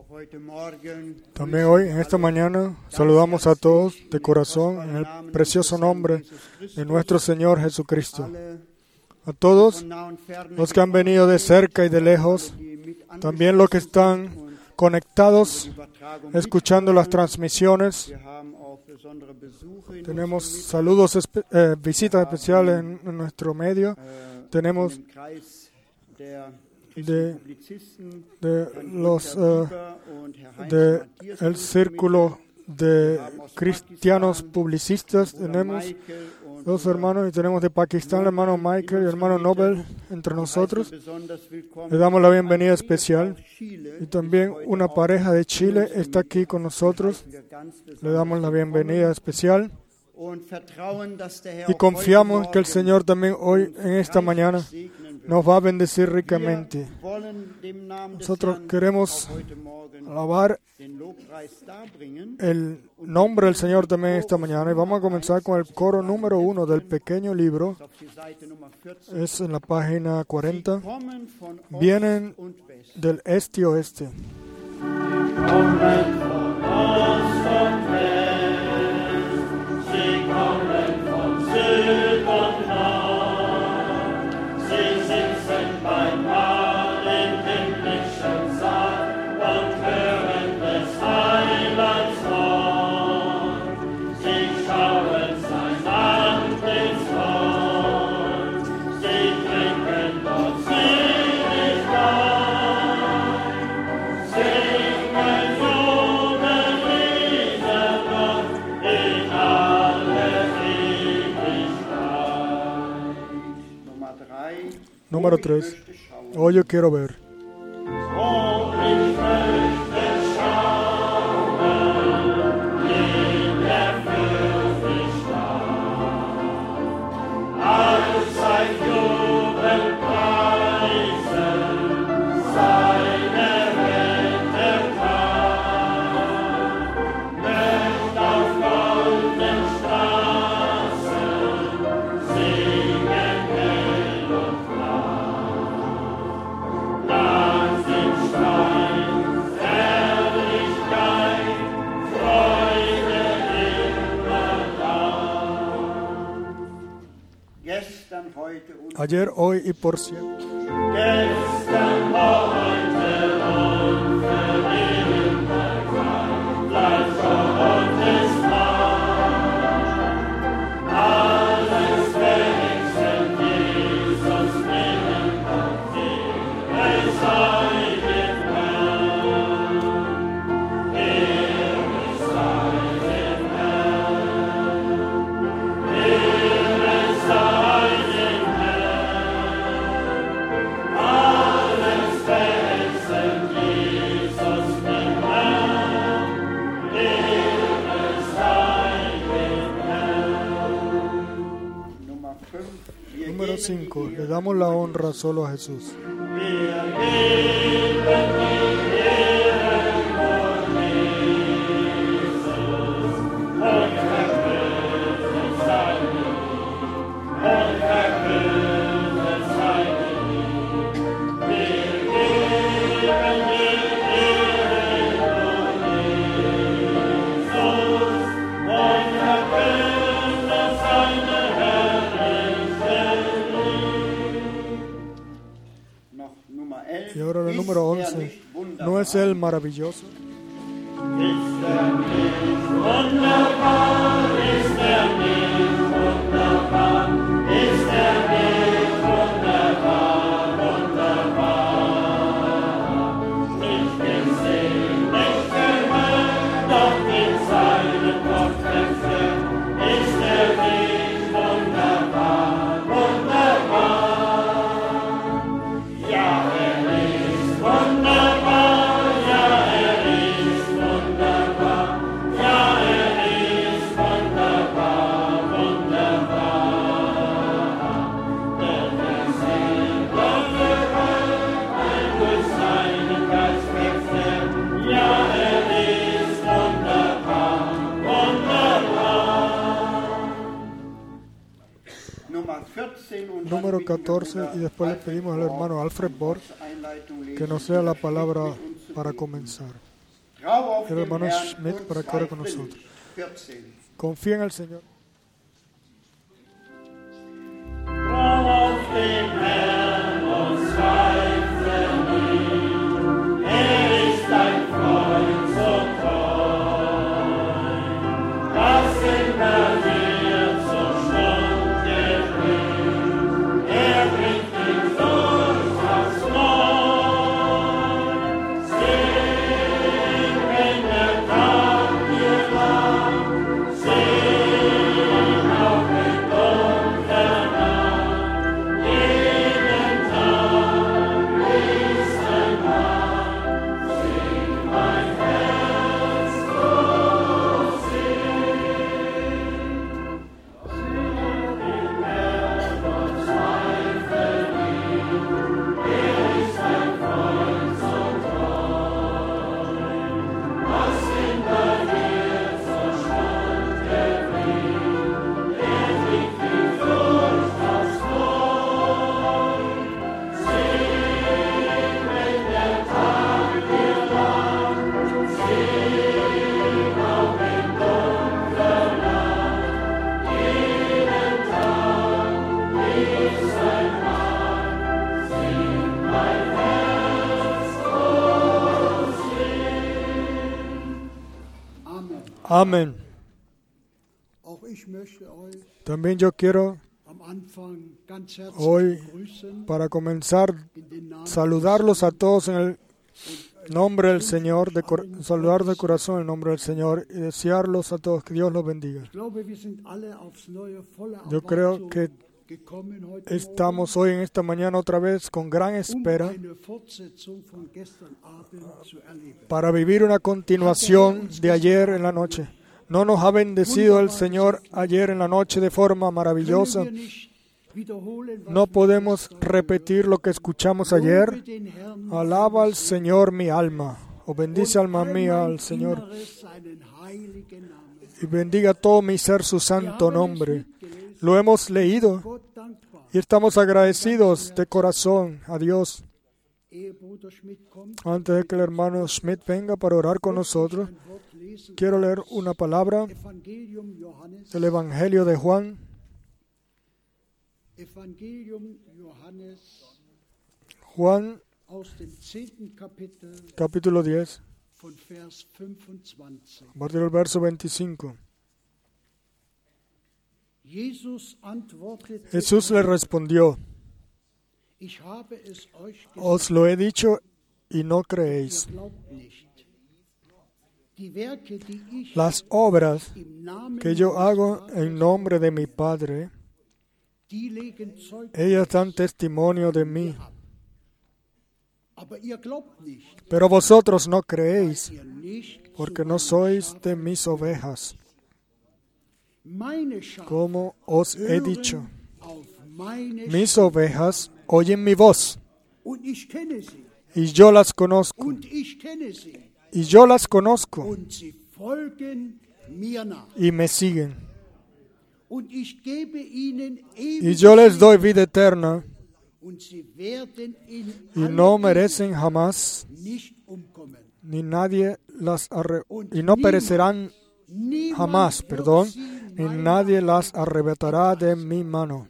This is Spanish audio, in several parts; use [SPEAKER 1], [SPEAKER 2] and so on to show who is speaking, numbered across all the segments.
[SPEAKER 1] También hoy, en esta mañana, saludamos a todos de corazón en el precioso nombre de nuestro Señor Jesucristo. A todos los que han venido de cerca y de lejos, también los que están conectados, escuchando las transmisiones. Tenemos saludos, visitas especiales en nuestro medio. Tenemos el círculo de cristianos publicistas. Tenemos dos hermanos y tenemos de Pakistán el hermano Michael y el hermano Nobel entre nosotros. Le damos la bienvenida especial. Y también una pareja de Chile está aquí con nosotros. Le damos la bienvenida especial. Y confiamos que el Señor también hoy, en esta mañana, nos va a bendecir ricamente. Nosotros queremos alabar el nombre del Señor también esta mañana. Y vamos a comenzar con el coro número 1 del pequeño libro. Es en la página 40. Vienen del este y oeste. Número 3. Hoy yo quiero ver. Ayer, hoy y por siempre. Número 5. Le damos la honra solo a Jesús. Y ahora el número 11. ¿No es Él maravilloso? Número 14, y después le pedimos al hermano Alfred Borg que nos sea la palabra para comenzar. el hermano Schmidt para que ore con nosotros. Confía en el Señor. Amén. También yo quiero hoy, para comenzar, saludarlos a todos en el nombre del Señor, saludar de corazón en el nombre del Señor y desearlos a todos que Dios los bendiga. Yo creo que estamos hoy en esta mañana otra vez con gran espera para vivir una continuación de ayer en la noche. ¿No nos ha bendecido el Señor ayer en la noche de forma maravillosa? No podemos repetir lo que escuchamos ayer. Alaba al Señor mi alma, o bendice alma mía al Señor, y bendiga todo mi ser su santo nombre. Lo hemos leído y estamos agradecidos de corazón a Dios. Antes de que el hermano Schmidt venga para orar con nosotros, quiero leer una palabra del Evangelio de Juan. Juan, capítulo 10, a partir del verso 25. Jesús le respondió: os lo he dicho y no creéis. Las obras que yo hago en nombre de mi Padre, ellas dan testimonio de mí. Pero vosotros no creéis, porque no sois de mis ovejas. Como os he dicho, mis ovejas oyen mi voz, y yo las conozco, y me siguen. Y yo les doy vida eterna, y no merecen jamás, ni no perecerán jamás, ni nadie las arrebatará de mi mano.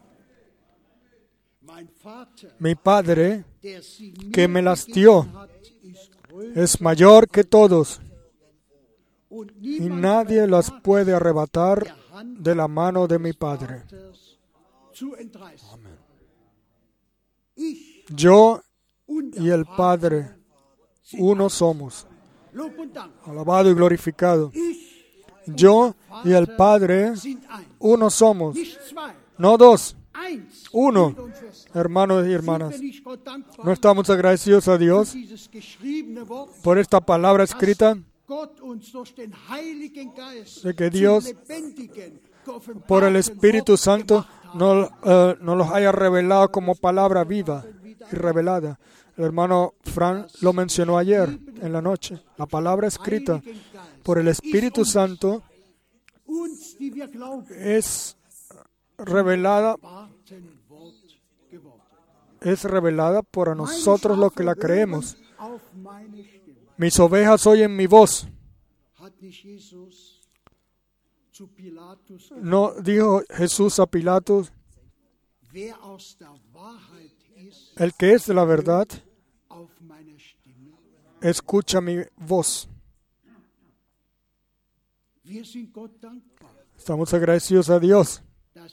[SPEAKER 1] Mi Padre, que me las dio, es mayor que todos, y nadie las puede arrebatar de la mano de mi Padre. Amén. Yo y el Padre, uno somos. Alabado y glorificado. Yo y el Padre, uno somos. No dos, uno. Hermanos y hermanas, ¿no estamos agradecidos a Dios por esta palabra escrita? De que Dios, por el Espíritu Santo, nos los haya revelado como palabra viva y revelada. El hermano Frank lo mencionó ayer en la noche. La palabra escrita por el Espíritu Santo es revelada por nosotros los que la creemos. Mis ovejas oyen mi voz. No dijo Jesús a Pilatos, el que es de la verdad, escucha mi voz. Estamos agradecidos a Dios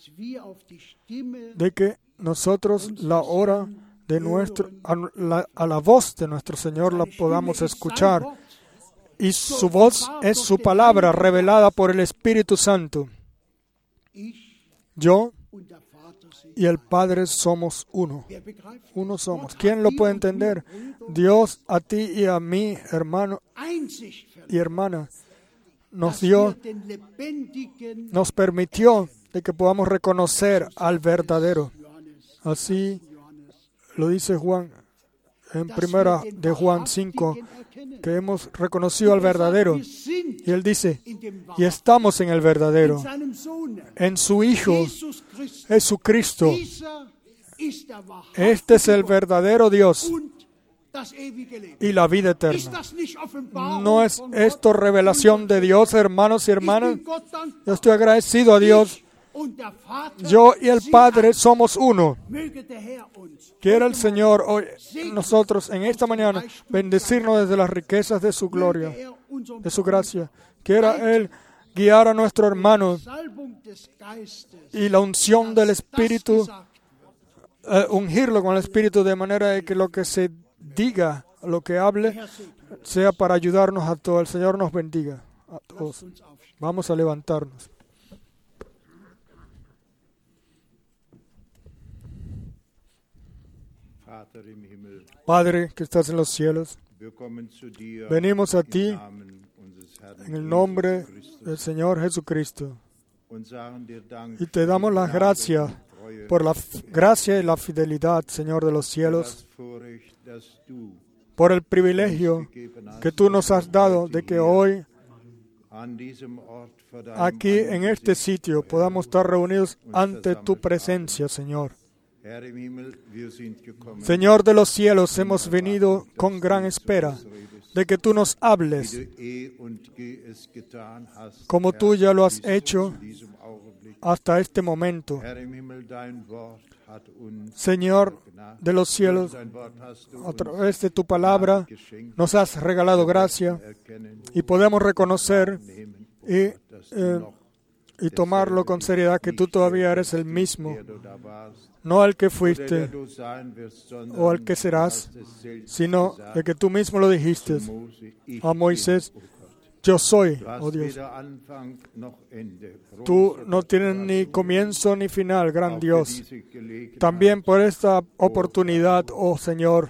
[SPEAKER 1] de que nosotros la hora de a la voz de nuestro Señor la podamos escuchar. Y su voz es su palabra revelada por el Espíritu Santo. Yo y el Padre somos uno. Uno somos. ¿Quién lo puede entender? Dios a ti y a mí, hermano y hermana, nos permitió de que podamos reconocer al verdadero. Así lo dice Juan en primera de Juan 5, que hemos reconocido al verdadero. Y él dice, y estamos en el verdadero, en su Hijo, Jesucristo. Este es el verdadero Dios y la vida eterna. ¿No es esto revelación de Dios, hermanos y hermanas? Yo estoy agradecido a Dios. Yo y el Padre somos uno. Quiera el Señor hoy, nosotros en esta mañana, bendecirnos desde las riquezas de su gloria, de su gracia. Quiera Él guiar a nuestro hermano y la unción del Espíritu, ungirlo con el Espíritu de manera de que lo que se diga, lo que hable, sea para ayudarnos a todos. El Señor nos bendiga a todos. Vamos a levantarnos. Padre que estás en los cielos, venimos a ti en el nombre del Señor Jesucristo y te damos las gracias por la gracia y la fidelidad, Señor de los cielos, por el privilegio que tú nos has dado de que hoy aquí en este sitio podamos estar reunidos ante tu presencia, Señor. Señor de los cielos, hemos venido con gran espera de que tú nos hables, como tú ya lo has hecho hasta este momento. Señor de los cielos, a través de tu palabra nos has regalado gracia y podemos reconocer y tomarlo con seriedad que tú todavía eres el mismo, no el que fuiste o el que serás, sino el que tú mismo lo dijiste a Moisés: yo soy, oh Dios. Tú no tienes ni comienzo ni final, gran Dios. También por esta oportunidad, oh Señor,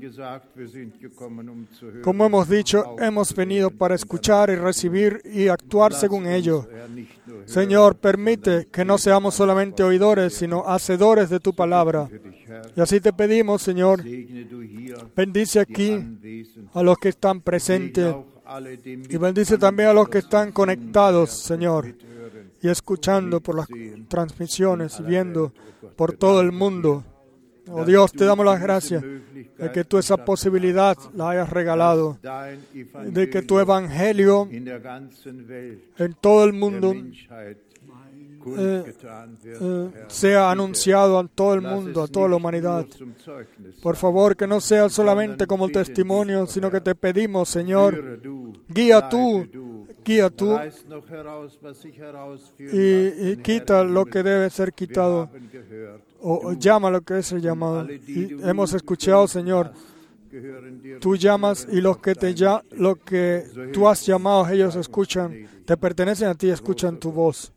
[SPEAKER 1] como hemos dicho, hemos venido para escuchar y recibir y actuar según ello. Señor, permite que no seamos solamente oidores, sino hacedores de tu palabra. Y así te pedimos, Señor, bendice aquí a los que están presentes. Y bendice también a los que están conectados, Señor, y escuchando por las transmisiones y viendo por todo el mundo. Oh Dios, te damos las gracias de que tú esa posibilidad la hayas regalado, de que tu evangelio en todo el mundo sea anunciado a todo el mundo, a toda la humanidad. Por favor, que no sea solamente como testimonio, sino que te pedimos, Señor, guía tú y quita lo que debe ser quitado, o llama lo que es llamado. Y hemos escuchado, Señor, tú llamas y lo que tú has llamado, ellos escuchan, te pertenecen a ti, escuchan tu voz.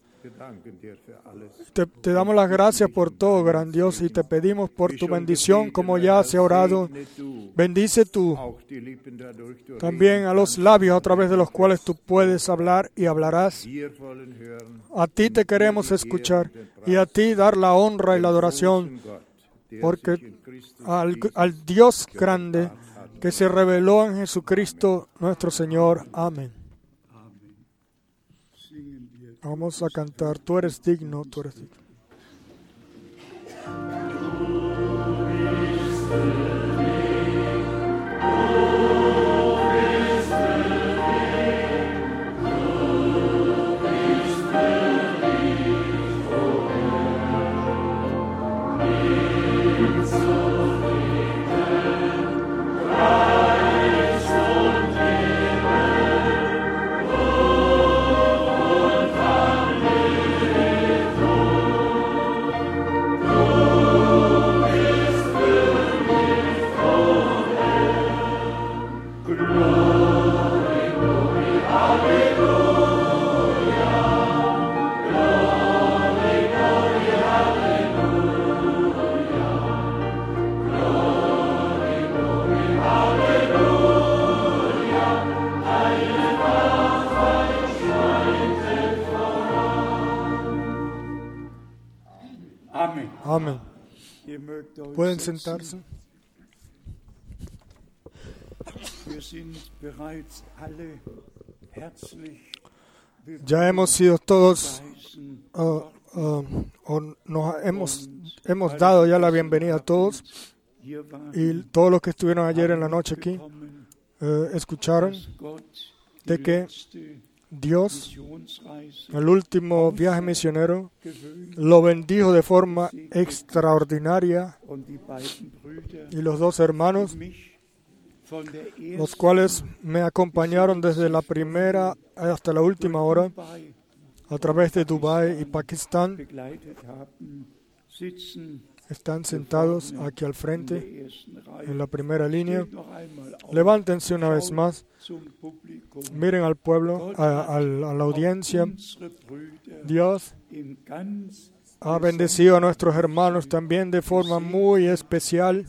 [SPEAKER 1] Te damos las gracias por todo, gran Dios, y te pedimos por tu bendición, como ya se ha orado. Bendice tú también a los labios a través de los cuales tú puedes hablar y hablarás. A ti te queremos escuchar y a ti dar la honra y la adoración, porque al Dios grande que se reveló en Jesucristo nuestro Señor. Amén. Vamos a cantar, tú eres digno, tú eres digno.
[SPEAKER 2] Oh,
[SPEAKER 1] Amén. Pueden sentarse. Ya hemos sido todos, hemos dado ya la bienvenida a todos, y todos los que estuvieron ayer en la noche aquí escucharon de que Dios, el último viaje misionero, lo bendijo de forma extraordinaria, y los dos hermanos, los cuales me acompañaron desde la primera hasta la última hora, a través de Dubái y Pakistán, están sentados aquí al frente, en la primera línea. Levántense una vez más, miren al pueblo, a la audiencia. Dios ha bendecido a nuestros hermanos también de forma muy especial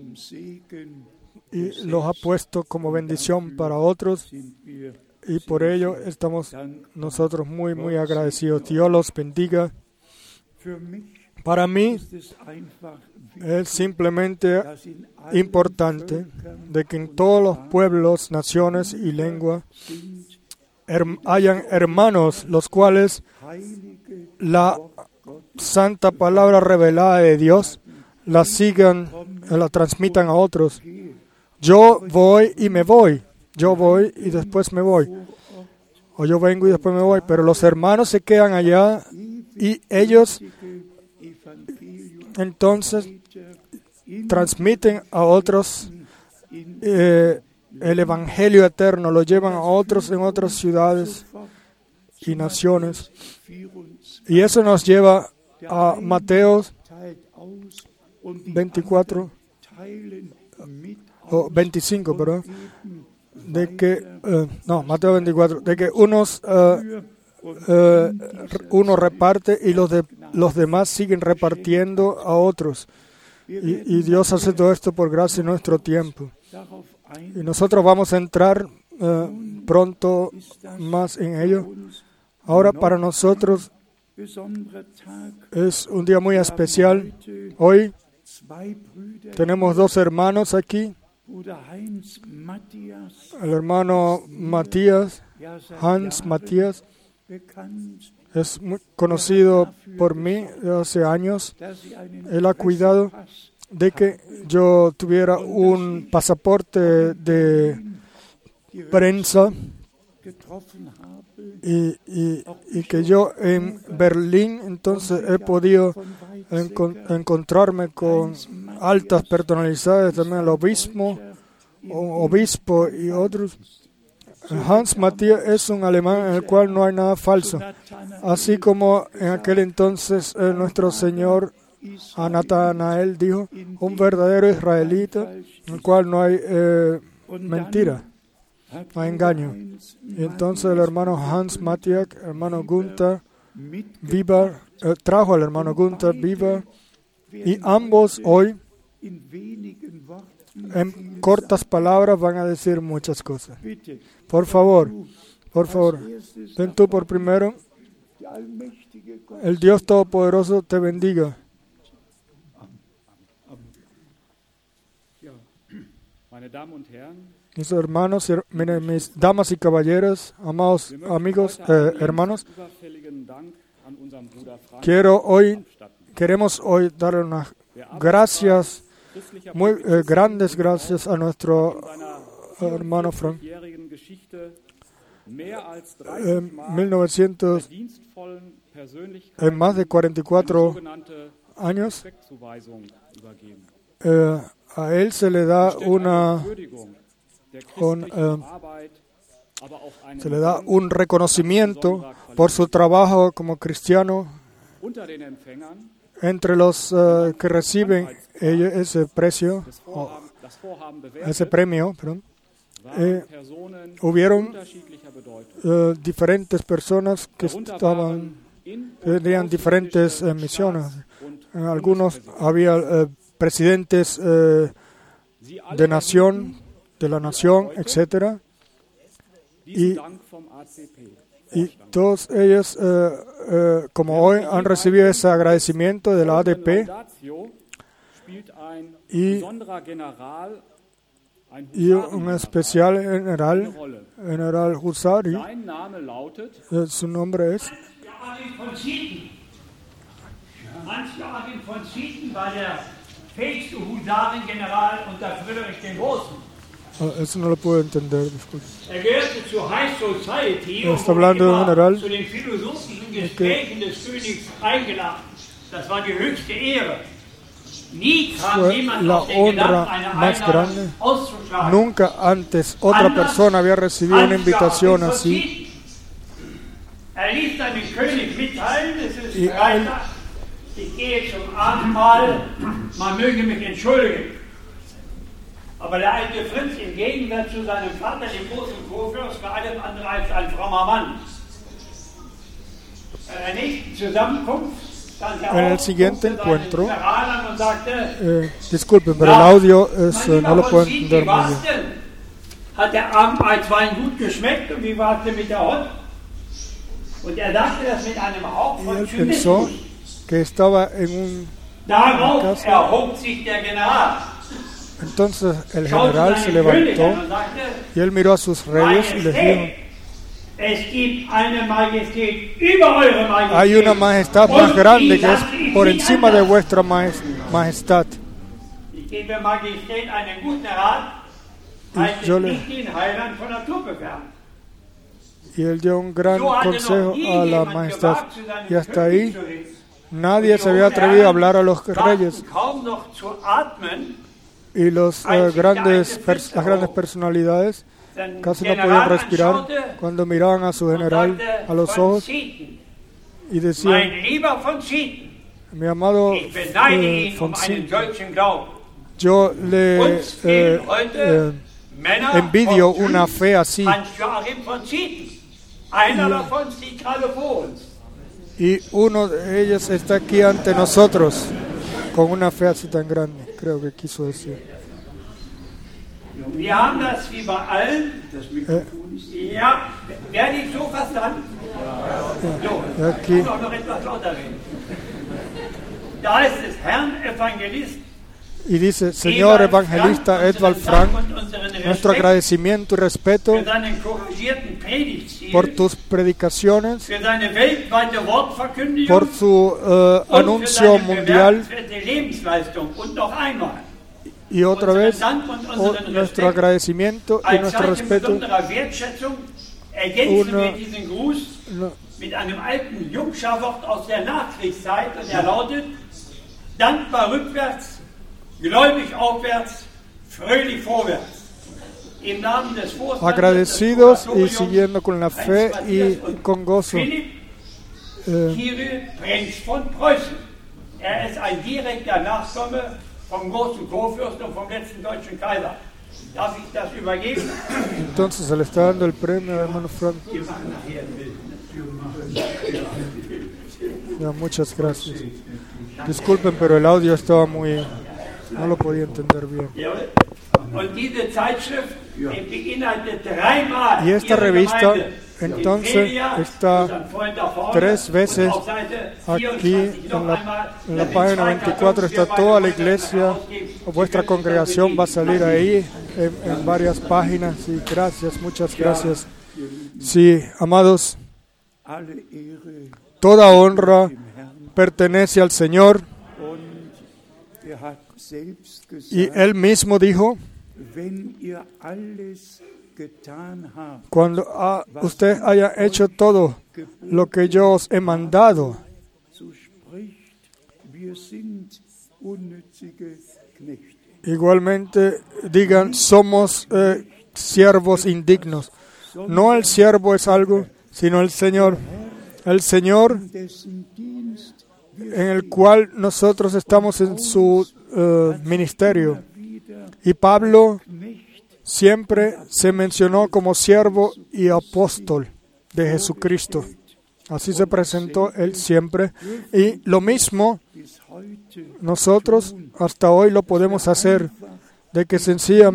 [SPEAKER 1] y los ha puesto como bendición para otros, y por ello estamos nosotros muy, muy agradecidos. Dios los bendiga. Para mí es simplemente importante de que en todos los pueblos, naciones y lenguas hayan hermanos los cuales la santa palabra revelada de Dios la sigan, la transmitan a otros. Yo voy y me voy. Yo voy y después me voy. O yo vengo y después me voy. Pero los hermanos se quedan allá y ellos entonces transmiten a otros el Evangelio eterno, lo llevan a otros en otras ciudades y naciones. Y eso nos lleva a Mateo 24, o 25, perdón, de que, Mateo 24, de que uno reparte y los demás siguen repartiendo a otros. Y Dios hace todo esto por gracia en nuestro tiempo. Y nosotros vamos a entrar pronto más en ello. Ahora para nosotros es un día muy especial. Hoy tenemos dos hermanos aquí. El hermano Matías, Hans Matías, es muy conocido por mí de hace años. Él ha cuidado de que yo tuviera un pasaporte de prensa y que yo en Berlín entonces he podido encontrarme con altas personalidades, también el obispo y otros. Hans Matías es un alemán en el cual no hay nada falso, así como en aquel entonces nuestro Señor a Natanael dijo, un verdadero israelita en el cual no hay mentira, no hay engaño. Y entonces el hermano Hans Matías, hermano Gunther Bieber, trajo al hermano Gunther Bieber, y ambos hoy en cortas palabras van a decir muchas cosas. Por favor, ven tú por primero. El Dios Todopoderoso te bendiga. Mis hermanos, mis damas y caballeros, amados amigos, hermanos, queremos hoy dar unas gracias, muy grandes gracias a nuestro hermano Frank. En más de 44 años, a él se le da un reconocimiento por su trabajo como cristiano. Entre los que reciben ese premio, hubieron diferentes personas que tenían diferentes misiones. En algunos había presidentes de la nación, etc. Y Y todos ellos, como hoy, han recibido ese agradecimiento de la ADP y un especial general Husari. Su nombre es
[SPEAKER 2] Hans-Joachim von Zieten war der fähigste Husarengeneral unter Friedrich den Großen.
[SPEAKER 1] Eso no lo puedo entender, disculpe.
[SPEAKER 2] Gehörte zur High Society
[SPEAKER 1] Está hablando de un general
[SPEAKER 2] zu den philosophischen Gesprächen des Königs eingeladen. Das war die höchste Ehre. Nie kam jemand
[SPEAKER 1] la
[SPEAKER 2] auf den Gedanken,
[SPEAKER 1] honra
[SPEAKER 2] eine
[SPEAKER 1] más
[SPEAKER 2] Einladung
[SPEAKER 1] grande.
[SPEAKER 2] auszuschlagen.
[SPEAKER 1] Nunca antes otra persona había recibido una invitación así.
[SPEAKER 2] Ließ seinen König mitteilen, es ist Freitag, ich gehe zum Abendmahl, man möge mich entschuldigen. Aber der alte Prinz im Gegensatz zu seinem Vater, dem großen Kurfürst, war alles andere als ein frommer Mann. Bei der nächsten Zusammenkunft stand er
[SPEAKER 1] En el
[SPEAKER 2] auf,
[SPEAKER 1] siguiente
[SPEAKER 2] guckte seinen
[SPEAKER 1] encuentro,
[SPEAKER 2] General an und sagte,
[SPEAKER 1] disculpen, pero el audio no lo puedo entender
[SPEAKER 2] wie
[SPEAKER 1] muy
[SPEAKER 2] war's
[SPEAKER 1] bien.
[SPEAKER 2] denn? Hat der Abendmahlswein gut geschmeckt und wie war es denn mit der Hot? Und er sagte das mit einem Hauch
[SPEAKER 1] Y
[SPEAKER 2] von
[SPEAKER 1] él pensó
[SPEAKER 2] Zynismus.
[SPEAKER 1] que estaba en un...
[SPEAKER 2] Darauf
[SPEAKER 1] Caso.
[SPEAKER 2] erhob sich der General.
[SPEAKER 1] Entonces el
[SPEAKER 2] Schaute
[SPEAKER 1] general se
[SPEAKER 2] seinen König
[SPEAKER 1] levantó
[SPEAKER 2] an und sagte,
[SPEAKER 1] y él miró a sus reyes y les dijo:
[SPEAKER 2] Majestät, es gibt eine Majestät über eure Majestät.
[SPEAKER 1] hay una majestad más
[SPEAKER 2] Und
[SPEAKER 1] grande
[SPEAKER 2] die
[SPEAKER 1] que es
[SPEAKER 2] lasse ich
[SPEAKER 1] por
[SPEAKER 2] nicht
[SPEAKER 1] encima de
[SPEAKER 2] anders.
[SPEAKER 1] vuestra majestad.
[SPEAKER 2] Ich gebe Majestät einen guten Rat,
[SPEAKER 1] Y
[SPEAKER 2] haltet
[SPEAKER 1] yo le-
[SPEAKER 2] nicht den Heiland von der Truppe fern.
[SPEAKER 1] Y él dio un gran
[SPEAKER 2] So hatte noch
[SPEAKER 1] consejo
[SPEAKER 2] nie
[SPEAKER 1] a la
[SPEAKER 2] jemand
[SPEAKER 1] majestad.
[SPEAKER 2] gewagt, zu seinem
[SPEAKER 1] Y hasta
[SPEAKER 2] König
[SPEAKER 1] ahí
[SPEAKER 2] zu reden.
[SPEAKER 1] nadie se había atrevido a hablar a los reyes.
[SPEAKER 2] Wagten kaum noch zu atmen,
[SPEAKER 1] Y las grandes personalidades
[SPEAKER 2] sein
[SPEAKER 1] casi no podían
[SPEAKER 2] General
[SPEAKER 1] respirar
[SPEAKER 2] anschaute
[SPEAKER 1] cuando miraban a su
[SPEAKER 2] und
[SPEAKER 1] general
[SPEAKER 2] sagte,
[SPEAKER 1] a los
[SPEAKER 2] von
[SPEAKER 1] ojos
[SPEAKER 2] Zieten,
[SPEAKER 1] y decían:
[SPEAKER 2] mein lieber von Zieten,
[SPEAKER 1] mi amado
[SPEAKER 2] ich beneide ihn
[SPEAKER 1] von
[SPEAKER 2] um einen
[SPEAKER 1] Zieten,
[SPEAKER 2] solchen Glauben.
[SPEAKER 1] yo le
[SPEAKER 2] Uns fehlen heute Männer
[SPEAKER 1] envidio
[SPEAKER 2] vom
[SPEAKER 1] una
[SPEAKER 2] Typ
[SPEAKER 1] fe así.
[SPEAKER 2] Hans-Joachim von Zieten. Einer davon steht gerade vor uns.
[SPEAKER 1] Y uno de ellos está aquí ante nosotros con una fe así tan grande, creo que quiso decir.
[SPEAKER 2] Wir haben das wie bei allen, das Mikrofon ist ja, werde ich so verstanden? So,
[SPEAKER 1] Aquí.
[SPEAKER 2] ich muss auch noch etwas lauter reden. Da ist es Herrn Evangelist,
[SPEAKER 1] Y dice: Señor Evangelista Edvald Frank, nuestro agradecimiento y respeto
[SPEAKER 2] für seinen couragierten Predigtstil,
[SPEAKER 1] por tus predicaciones,
[SPEAKER 2] für seine weltweite Wortverkündigung
[SPEAKER 1] por su
[SPEAKER 2] und für
[SPEAKER 1] anuncio
[SPEAKER 2] seine
[SPEAKER 1] mundial.
[SPEAKER 2] bemerkenswerte Lebensleistung. Und noch einmal,
[SPEAKER 1] Y otra vez,
[SPEAKER 2] Dank und unseren
[SPEAKER 1] nuestro
[SPEAKER 2] Respekt.
[SPEAKER 1] agradecimiento y
[SPEAKER 2] Als
[SPEAKER 1] nuestro
[SPEAKER 2] Zeichen
[SPEAKER 1] respeto.
[SPEAKER 2] besonderer Wertschätzung ergänzen
[SPEAKER 1] Una-
[SPEAKER 2] wir diesen Gruß
[SPEAKER 1] No,
[SPEAKER 2] mit einem alten Jungscherwort aus der Nachkriegszeit und er lautet: dankbar rückwärts, gläubig aufwärts, fröhlich vorwärts. Im Namen des Vorstandes
[SPEAKER 1] agradecidos
[SPEAKER 2] des
[SPEAKER 1] y
[SPEAKER 2] Kuratoriums,
[SPEAKER 1] siguiendo con la fe y con gozo.
[SPEAKER 2] Philipp Kirill, Prinz von Preußen. Er ist ein direkter Nachkomme vom großen Kurfürsten und vom letzten deutschen Kaiser. Darf ich das übergeben?
[SPEAKER 1] Entonces se le está dando el premio al hermano Frank.
[SPEAKER 2] Wir machen nachher ein Bild.
[SPEAKER 1] Ya, muchas gracias. Disculpen, pero el audio estaba muy... no lo podía entender bien.
[SPEAKER 2] Jawohl. Und diese Zeitschrift beinhaltet dreimal
[SPEAKER 1] Y esta
[SPEAKER 2] Ihre
[SPEAKER 1] revista,
[SPEAKER 2] Gemeinde.
[SPEAKER 1] entonces,
[SPEAKER 2] Wikipedia,
[SPEAKER 1] está
[SPEAKER 2] unseren Freund da vorne,
[SPEAKER 1] 3 veces
[SPEAKER 2] und auf Seite
[SPEAKER 1] aquí
[SPEAKER 2] 24 noch
[SPEAKER 1] en
[SPEAKER 2] einmal,
[SPEAKER 1] la
[SPEAKER 2] das
[SPEAKER 1] página
[SPEAKER 2] sind
[SPEAKER 1] 24
[SPEAKER 2] zwei
[SPEAKER 1] está toda la
[SPEAKER 2] Kartons, wir
[SPEAKER 1] iglesia,
[SPEAKER 2] beide herausgeben.
[SPEAKER 1] o vuestra
[SPEAKER 2] Sie können sich
[SPEAKER 1] congregación va a
[SPEAKER 2] da
[SPEAKER 1] salir
[SPEAKER 2] bedienen.
[SPEAKER 1] ahí en varias páginas. Y gracias, muchas gracias. Sí, amados,
[SPEAKER 3] Alle Ehre
[SPEAKER 1] toda honra
[SPEAKER 3] dem Herrn,
[SPEAKER 1] pertenece al Señor,
[SPEAKER 3] und er hat selbst
[SPEAKER 1] y
[SPEAKER 3] gesagt,
[SPEAKER 1] Él mismo dijo:
[SPEAKER 3] wenn ihr alles getan habt,
[SPEAKER 1] cuando usted haya hecho todo lo que yo os he mandado,
[SPEAKER 3] so spricht, wir sind unnützige Knechte.
[SPEAKER 1] igualmente digan: somos siervos indignos. No el siervo es algo, sino el Señor. El Señor
[SPEAKER 3] In dessen Dienst wir
[SPEAKER 1] en el cual nosotros estamos en su ministerio.
[SPEAKER 3] wieder
[SPEAKER 1] Y Pablo
[SPEAKER 3] Knecht
[SPEAKER 1] siempre se mencionó como siervo y apóstol de Jesucristo. Así se presentó él siempre. Y lo mismo
[SPEAKER 3] bis heute
[SPEAKER 1] nosotros hasta hoy lo podemos hacer, de que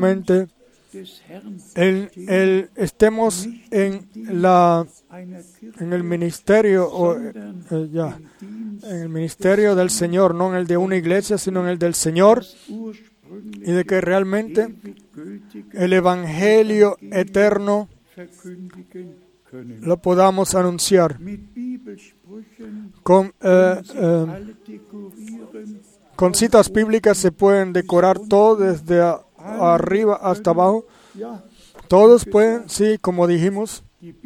[SPEAKER 1] sencillamente
[SPEAKER 3] des Herrn
[SPEAKER 1] estemos en la
[SPEAKER 3] einer Kirche
[SPEAKER 1] en el ministerio en el ministerio del Señor, no en el de una iglesia, sino en el del Señor, y de que realmente el Evangelio eterno lo podamos anunciar con citas bíblicas. Se pueden decorar todo desde arriba hasta abajo. Todos pueden, sí, como dijimos,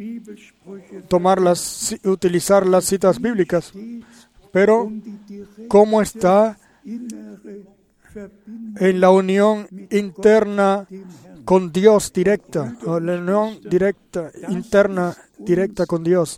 [SPEAKER 1] utilizar las citas bíblicas, pero ¿cómo está en la unión interna con Dios directa, o la unión directa, interna, directa con Dios?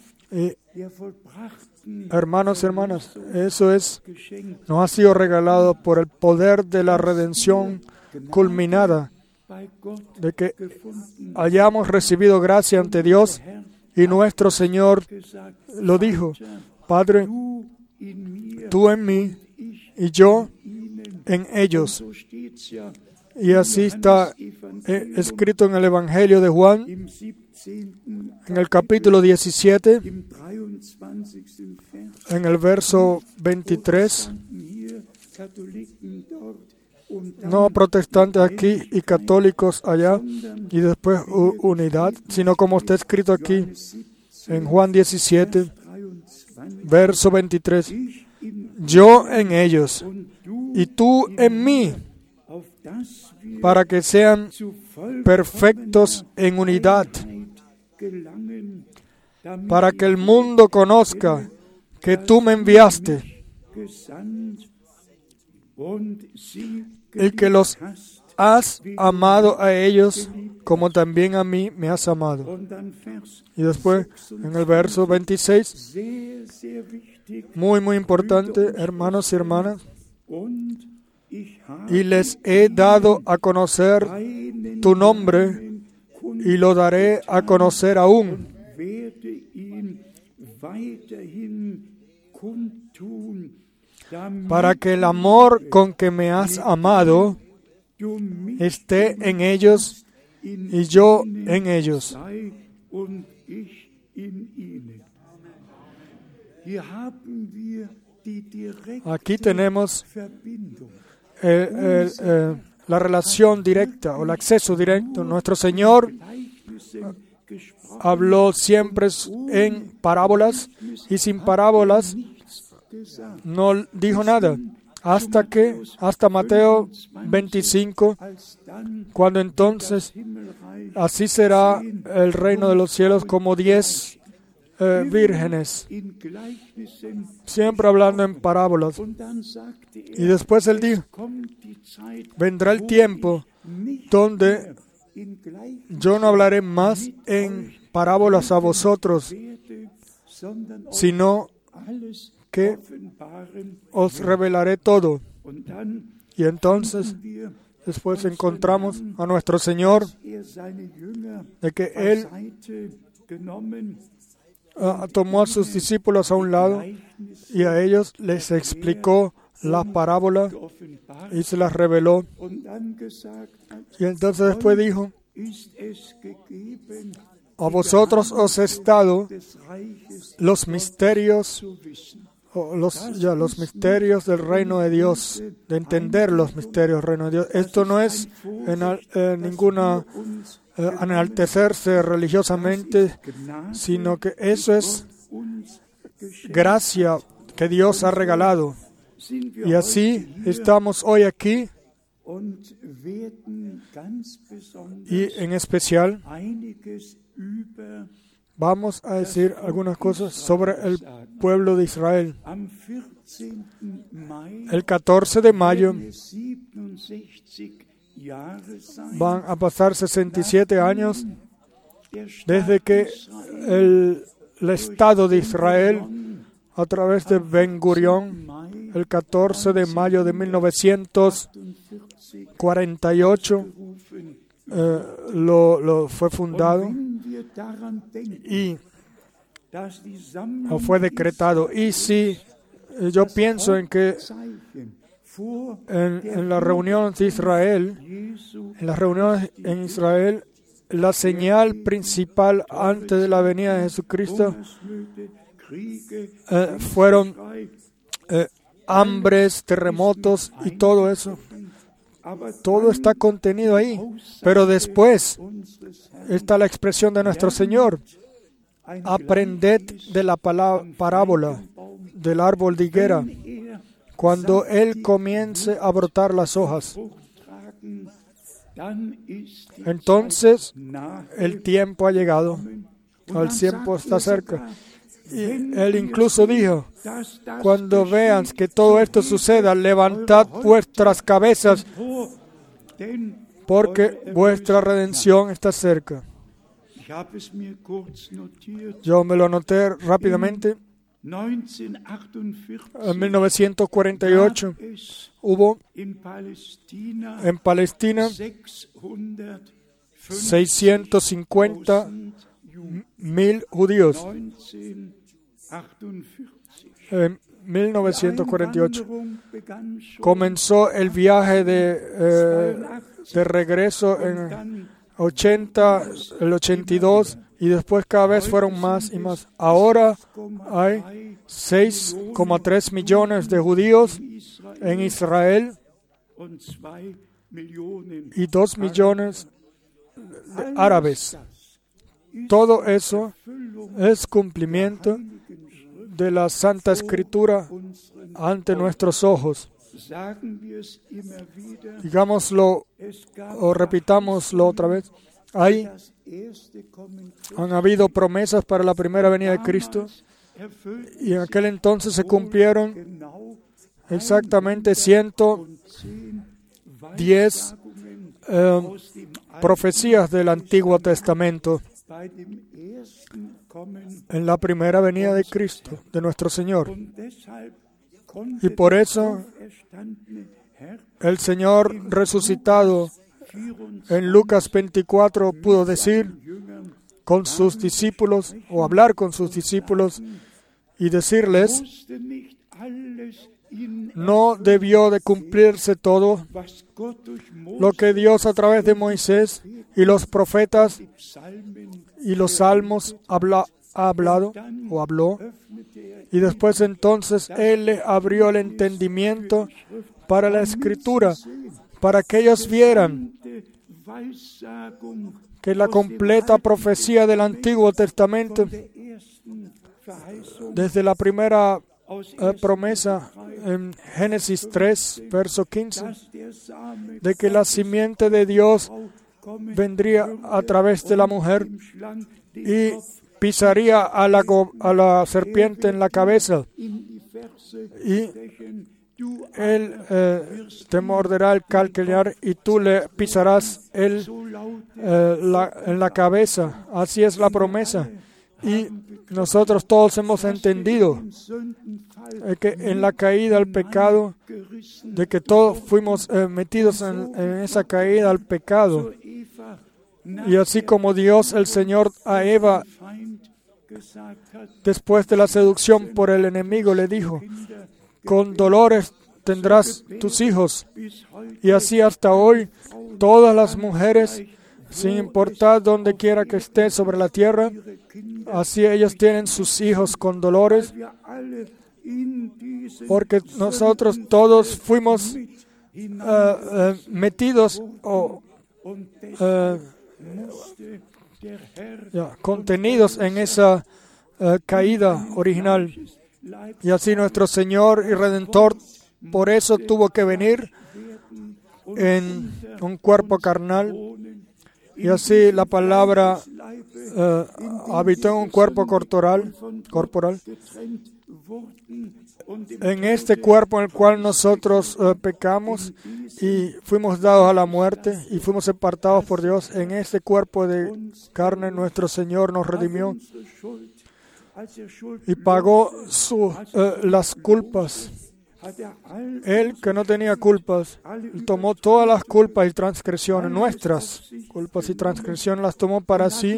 [SPEAKER 1] Hermanos y hermanas, eso nos ha sido regalado por el poder de la redención culminada, de que hayamos recibido gracia ante Dios, y nuestro Señor lo dijo: Padre, tú en mí y yo en ellos. Y así está escrito en el Evangelio de Juan, en el capítulo 17, en el verso 23. No protestantes aquí y católicos allá, y después unidad, sino como está escrito aquí en Juan 17, verso 23. Yo en ellos y tú en mí, para que sean perfectos en unidad, para que el mundo conozca que tú me enviaste y que los has amado a ellos como también a mí me has amado. Y después, en el verso 26, muy, muy importante, hermanos y hermanas, y les he dado a conocer tu nombre y lo daré a conocer aún, para que el amor con que me has amado esté en ellos y yo en ellos. Aquí tenemos la relación directa o el acceso directo. Nuestro Señor habló siempre en parábolas, y sin parábolas no dijo nada, hasta Mateo 25, cuando entonces así será el reino de los cielos como 10 vírgenes, siempre hablando en parábolas. Y después Él dijo: vendrá el tiempo donde yo no hablaré más en parábolas a vosotros, sino que os revelaré todo. Y entonces después encontramos a nuestro Señor, de que Él tomó a sus discípulos a un lado y a ellos les explicó las parábolas y se las reveló. Y entonces después dijo: a vosotros os he dado los misterios, los misterios del reino de Dios, de entender los misterios del reino de Dios. Esto no es ninguna enaltecerse religiosamente, sino que eso es gracia que Dios ha regalado. Y así estamos hoy aquí, y en especial vamos a decir algunas cosas sobre el pueblo de Israel. El 14 de mayo van a pasar 67 años desde que el Estado de Israel, a través de Ben Gurión, el 14 de mayo de 1948, lo fue fundado y fue decretado. Y si yo pienso en que en las reuniones de Israel, en las reuniones en Israel, la señal principal antes de la venida de Jesucristo fueron hambres, terremotos y todo eso. Todo está contenido ahí. Pero después está la expresión de nuestro Señor. Aprended de la parábola del árbol de higuera. Cuando Él comience a brotar las hojas, entonces el tiempo ha llegado. El tiempo está cerca. Y Él incluso dijo, cuando vean que todo esto suceda, levantad vuestras cabezas, porque vuestra redención está cerca. Yo me lo anoté rápidamente. En 1948 hubo en Palestina 650,000 judíos. En 1948 comenzó el viaje de regreso en el 82 y después cada vez fueron más y más. Ahora hay 6,3 millones de judíos en Israel y 2 millones de árabes. Todo eso es cumplimiento de la Santa Escritura ante nuestros ojos. Digámoslo o repitámoslo otra vez. Han habido promesas para la primera venida de Cristo y en aquel entonces se cumplieron exactamente 110 profecías del Antiguo Testamento en la primera venida de Cristo, de nuestro Señor. Y por eso el Señor resucitado en Lucas 24 pudo decir con sus discípulos, o hablar con sus discípulos y decirles, no debió de cumplirse todo lo que Dios a través de Moisés y los profetas y los salmos ha hablado o habló. Y después entonces Él le abrió el entendimiento para la Escritura, para que ellos vieran que la completa profecía del Antiguo Testamento, desde la primera promesa en Génesis 3, verso 15, de que la simiente de Dios vendría a través de la mujer y pisaría a la serpiente en la cabeza, y él te morderá el calcañar y tú le pisarás en la cabeza. Así es la promesa. Y nosotros todos hemos entendido que en la caída al pecado, de que todos fuimos metidos en esa caída al pecado. Y así como Dios, el Señor, a Eva, después de la seducción por el enemigo, le dijo, con dolores tendrás tus hijos. Y así hasta hoy, todas las mujeres, sin importar donde quiera que esté sobre la tierra, así ellos tienen sus hijos con dolores, porque nosotros todos fuimos metidos o contenidos en esa caída original. Y así nuestro Señor y Redentor, por eso tuvo que venir en un cuerpo carnal. Y así la palabra habitó en un cuerpo corporal. En este cuerpo en el cual nosotros pecamos y fuimos dados a la muerte y fuimos apartados por Dios, en este cuerpo de carne nuestro Señor nos redimió y pagó las culpas. Él, que no tenía culpas, tomó todas las culpas y transgresiones, nuestras culpas y transgresiones, las tomó para sí,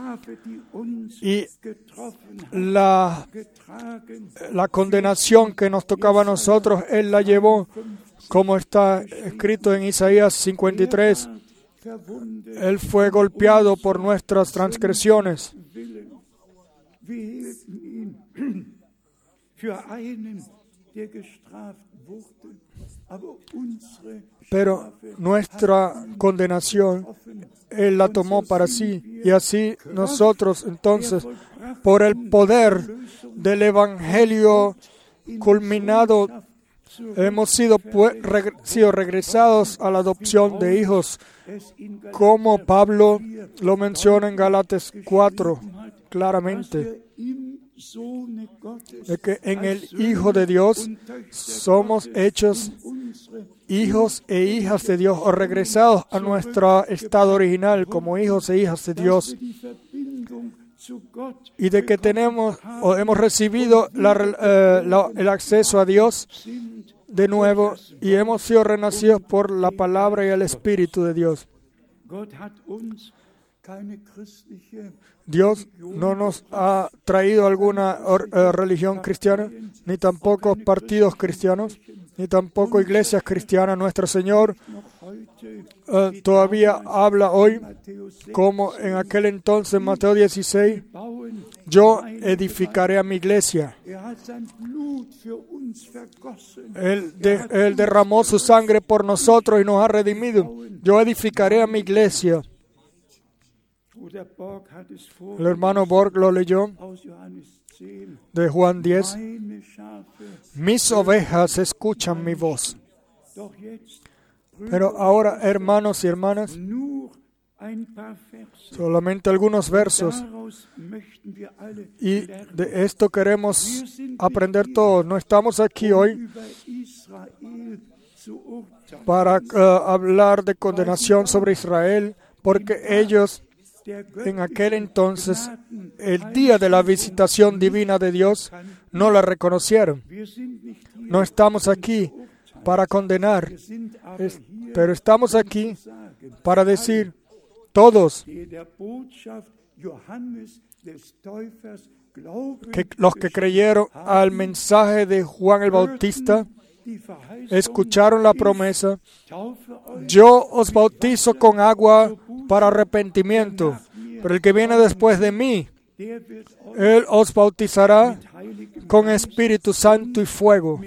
[SPEAKER 1] y la condenación que nos tocaba a nosotros, Él la llevó, como está escrito en Isaías 53, Él fue golpeado por nuestras transgresiones. Pero nuestra condenación, Él la tomó para sí. Y así nosotros, entonces, por el poder del Evangelio culminado, hemos sido regresados a la adopción de hijos, como Pablo lo menciona en Gálatas 4, claramente, de que en el Hijo de Dios somos hechos hijos e hijas de Dios, o regresados a nuestro estado original como hijos e hijas de Dios, y de que tenemos o hemos recibido el acceso a Dios de nuevo y hemos sido renacidos por la palabra y el Espíritu de Dios. Dios no nos ha traído alguna religión cristiana, ni tampoco partidos cristianos, ni tampoco iglesias cristianas. Nuestro Señor todavía habla hoy, como en aquel entonces, Mateo 16, yo edificaré a mi iglesia. Él derramó su sangre por nosotros y nos ha redimido. Yo edificaré a mi iglesia. El hermano Borg lo leyó de Juan 10. Mis ovejas escuchan mi voz. Pero ahora, hermanos y hermanas, solamente algunos versos. Y de esto queremos aprender todos. No estamos aquí hoy para hablar de condenación sobre Israel, porque ellos en aquel entonces, el día de la visitación divina de Dios, no la reconocieron. No estamos aquí para condenar, pero estamos aquí para decir, todos, que los que creyeron al mensaje de Juan el Bautista, escucharon la promesa, yo os bautizo con agua para arrepentimiento, pero el que viene después de mí, Él os bautizará con Espíritu Santo y fuego.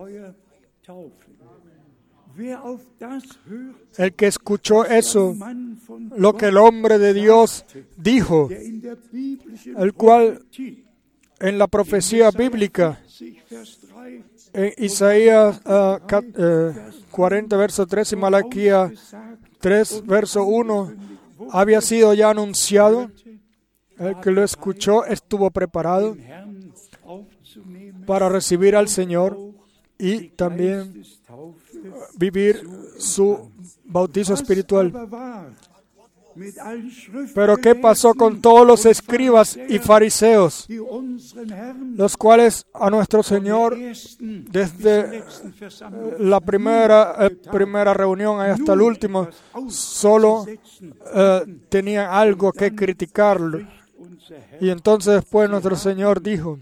[SPEAKER 1] El que escuchó eso, lo que el hombre de Dios dijo, el cual en la profecía bíblica, en Isaías 40, verso 3 y Malaquías 3, verso 1, había sido ya anunciado. El que lo escuchó estuvo preparado para recibir al Señor y también vivir su bautizo espiritual. Pero ¿qué pasó con todos los escribas y fariseos, los cuales a nuestro Señor, desde la primera reunión hasta el último, solo tenían algo que criticarlo? Y entonces después nuestro Señor dijo,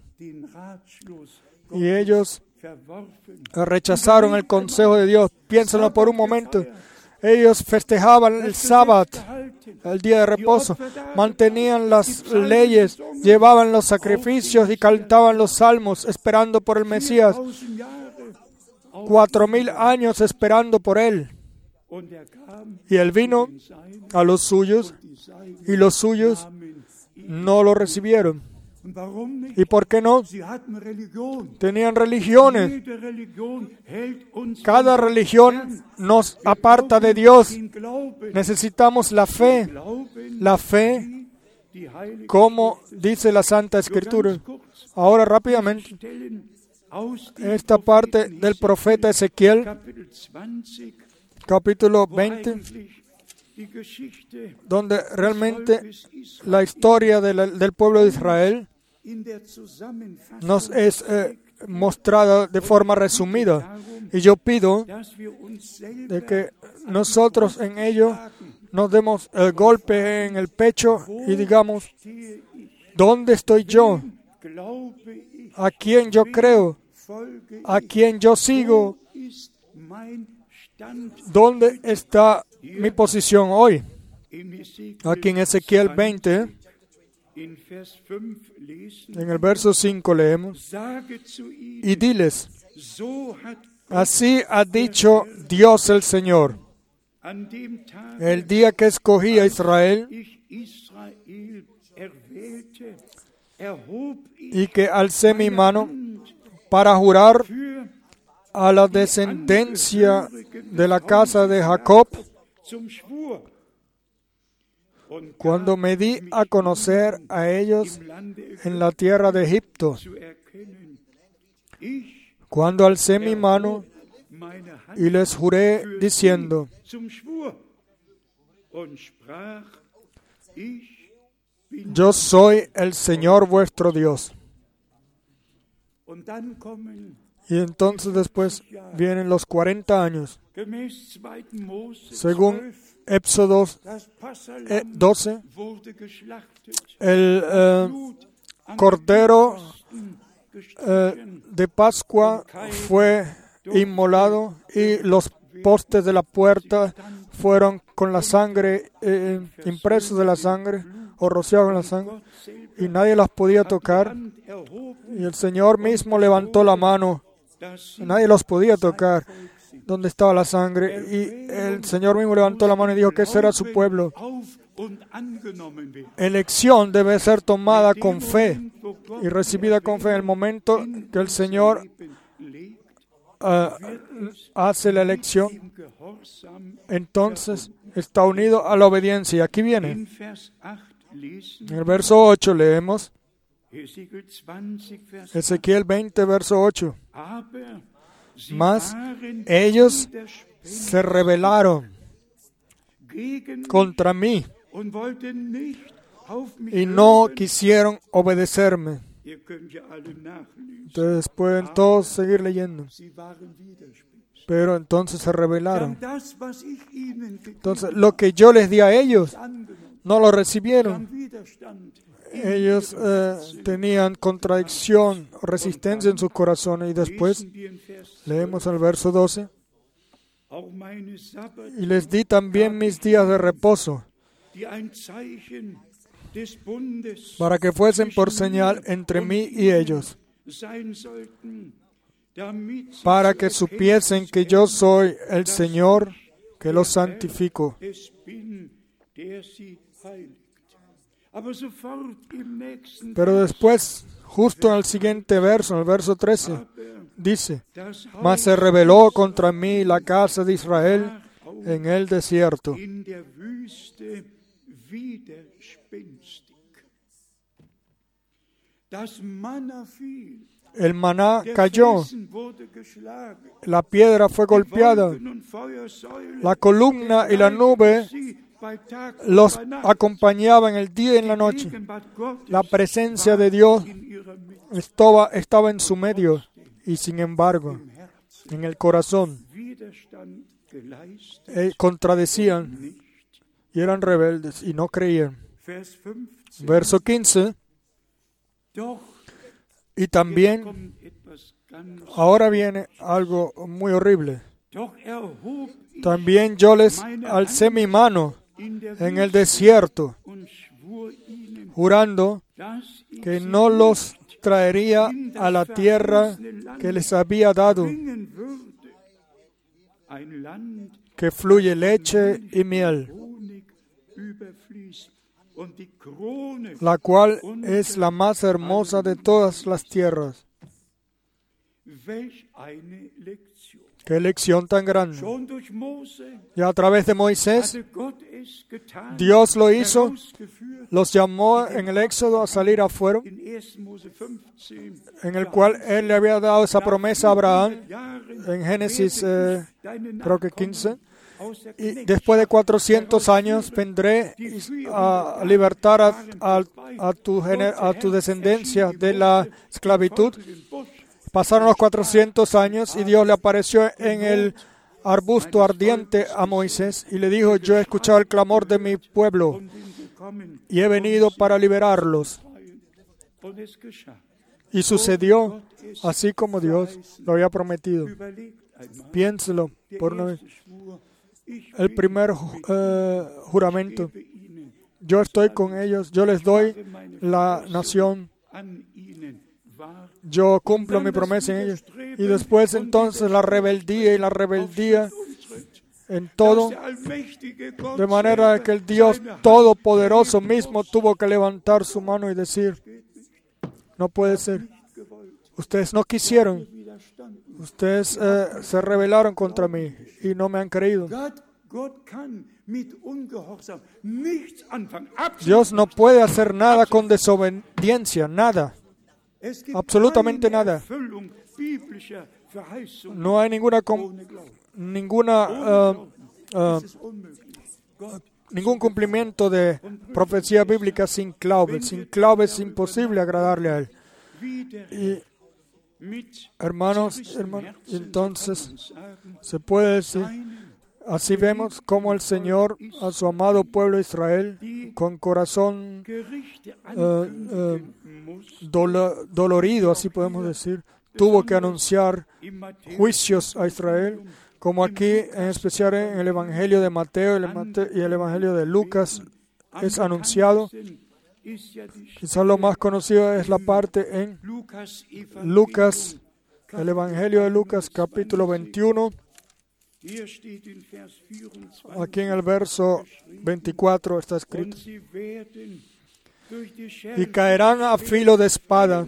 [SPEAKER 1] y ellos rechazaron el consejo de Dios. Piénsenlo por un momento. Ellos festejaban el sábado, el día de reposo, mantenían las leyes, llevaban los sacrificios y cantaban los salmos esperando por el Mesías. 4,000 años esperando por Él. Y Él vino a los suyos y los suyos no lo recibieron. ¿Y por qué no? Tenían religiones. Cada religión nos aparta de Dios. Necesitamos la fe. La fe, como dice la Santa Escritura. Ahora rápidamente, esta parte del profeta Ezequiel, capítulo 20, donde realmente la historia del pueblo de Israel nos es mostrada de forma resumida. Y yo pido de que nosotros en ello nos demos el golpe en el pecho y digamos, ¿dónde estoy yo? ¿A quién yo creo? ¿A quién yo sigo? ¿Dónde está mi posición hoy. Aquí en Ezequiel 20, en el verso 5 leemos, y diles, así ha dicho Dios el Señor, el día que escogí a Israel y que alcé mi mano para jurar a la descendencia de la casa de Jacob, cuando me di a conocer a ellos en la tierra de Egipto, cuando alcé mi mano y les juré diciendo, yo soy el Señor vuestro Dios. Y entonces después vienen los 40 años. Según Éxodo 12, el cordero de Pascua fue inmolado y los postes de la puerta fueron con la sangre, impresos de la sangre o rociados con la sangre, y nadie las podía tocar. Y el Señor mismo levantó la mano, nadie los podía tocar donde estaba la sangre, y el Señor mismo levantó la mano y dijo que ese era su pueblo. Elección debe ser tomada con fe y recibida con fe. En el momento que el Señor hace la elección, entonces está unido a la obediencia. Y aquí viene, en el verso 8 leemos, Ezequiel 20, verso 8. Mas ellos se rebelaron contra mí y no quisieron obedecerme. Ustedes pueden todos seguir leyendo. Pero entonces se rebelaron. Entonces, lo que yo les di a ellos, no lo recibieron. Ellos tenían contradicción o resistencia en sus corazones. Y después leemos el verso 12. Y les di también mis días de reposo, para que fuesen por señal entre mí y ellos, para que supiesen que yo soy el Señor que los santifico. Pero después, justo en el siguiente verso, en el verso 13, dice, mas se rebeló contra mí la casa de Israel en el desierto. El maná cayó, la piedra fue golpeada, la columna y la nube los acompañaban el día y en la noche. La presencia de Dios estaba en su medio, y sin embargo, en el corazón, contradecían y eran rebeldes y no creían. Verso 15. Y también, ahora viene algo muy horrible. También yo les alcé mi mano en el desierto, jurando que no los traería a la tierra que les había dado, que fluye leche y miel, la cual es la más hermosa de todas las tierras. ¡Qué lección tan grande! Ya a través de Moisés, Dios lo hizo, los llamó en el Éxodo a salir afuera, en el cual Él le había dado esa promesa a Abraham, en Génesis creo que 15, y después de 400 años vendré a libertar a tu descendencia de la esclavitud. Pasaron los 400 años y Dios le apareció en el arbusto ardiente a Moisés y le dijo, yo he escuchado el clamor de mi pueblo y he venido para liberarlos. Y sucedió así como Dios lo había prometido. Piénselo por una vez. el primer juramento. Yo estoy con ellos, yo les doy la nación, yo cumplo mi promesa en ellos. Y después entonces la rebeldía en todo, de manera que el Dios Todopoderoso mismo tuvo que levantar su mano y decir, no puede ser. Ustedes no quisieron. Ustedes se rebelaron contra mí y no me han creído. Dios no puede hacer nada con desobediencia, nada. Absolutamente nada. No hay ningún cumplimiento de profecía bíblica sin clave. Sin clave es imposible agradarle a Él. Y, hermanos, entonces se puede decir, así vemos cómo el Señor a su amado pueblo Israel, con corazón dolorido, así podemos decir, tuvo que anunciar juicios a Israel, como aquí, en especial en el Evangelio de Mateo y el Evangelio de Lucas, es anunciado. Quizás lo más conocido es la parte en Lucas, el Evangelio de Lucas, capítulo 21. Aquí en el verso 24 está escrito: y caerán a filo de espada,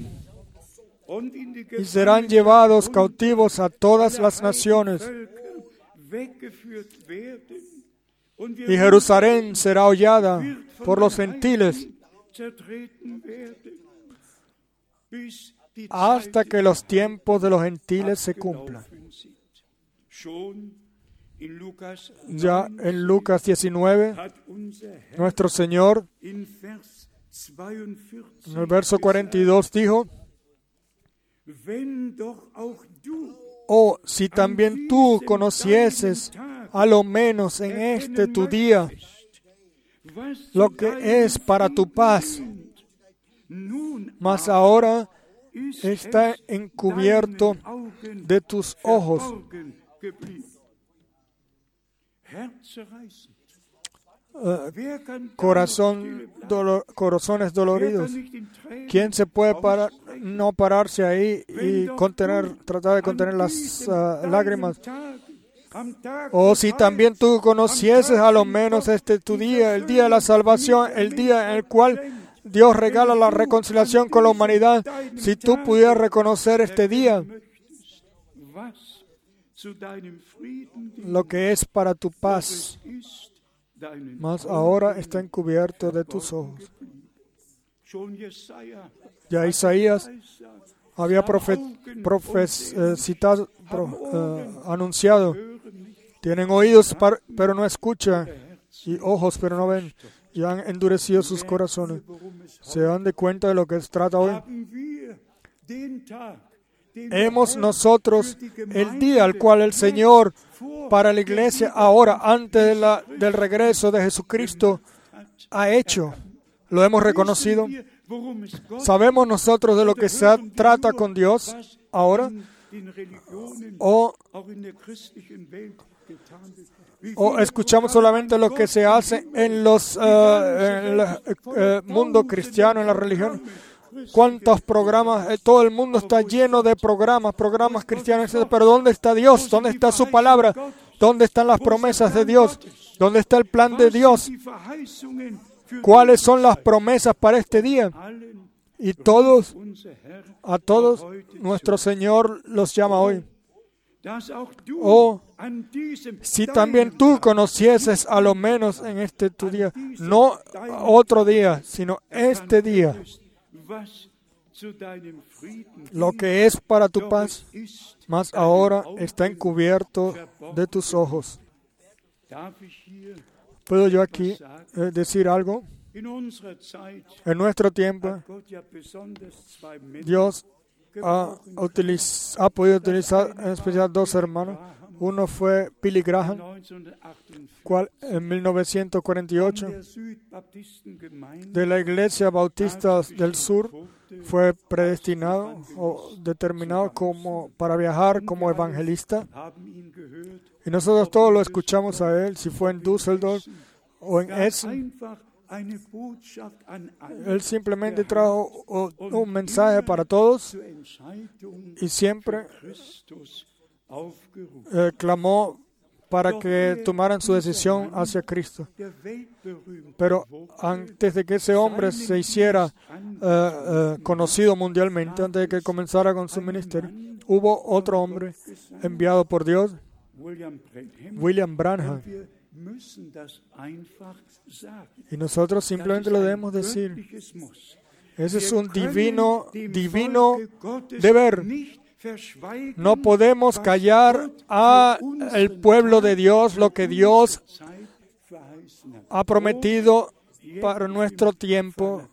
[SPEAKER 1] y serán llevados cautivos a todas las naciones, y Jerusalén será hollada por los gentiles, hasta que los tiempos de los gentiles se cumplan. Ya en Lucas 19, nuestro Señor, en el verso 42, dijo: oh, si también tú conocieses, a lo menos en este tu día, lo que es para tu paz, mas ahora está encubierto de tus ojos. Corazones doloridos. ¿Quién se puede no pararse ahí y tratar de contener las lágrimas? O si también tú conocieses a lo menos este tu día, el día de la salvación, el día en el cual Dios regala la reconciliación con la humanidad, si tú pudieras reconocer este día, lo que es para tu paz, mas ahora está encubierto de tus ojos. Ya Isaías había anunciado: tienen oídos pero no escuchan, y ojos pero no ven, y han endurecido sus corazones. ¿Se dan de cuenta de lo que se trata hoy? Hemos nosotros el día al cual el Señor, para la iglesia ahora, antes del regreso de Jesucristo, ha hecho. ¿Lo hemos reconocido? ¿Sabemos nosotros de lo que se trata con Dios ahora? ¿O escuchamos solamente lo que se hace en el mundo cristiano, en la religión? ¿Cuántos programas? Todo el mundo está lleno de programas cristianos, pero ¿dónde está Dios? ¿Dónde está su palabra? ¿Dónde están las promesas de Dios? ¿Dónde está el plan de Dios? ¿Cuáles son las promesas para este día? Y a todos, nuestro Señor los llama hoy. Si también tú conocieses a lo menos en este tu día, no otro día, sino este día, lo que es para tu paz, mas ahora está encubierto de tus ojos. ¿Puedo yo aquí decir algo? En nuestro tiempo, Dios ha podido utilizar en especial dos hermanos. Uno fue Billy Graham, cual en 1948 de la Iglesia Bautista del Sur fue predestinado o determinado para viajar como evangelista. Y nosotros todos lo escuchamos a él, si fue en Düsseldorf o en Essen. Él simplemente trajo un mensaje para todos y siempre clamó para que tomaran su decisión hacia Cristo. Pero antes de que ese hombre se hiciera conocido mundialmente, antes de que comenzara con su ministerio, hubo otro hombre enviado por Dios, William Branham. Y nosotros simplemente lo debemos decir. Ese es un divino deber. No podemos callar al pueblo de Dios lo que Dios ha prometido para nuestro tiempo,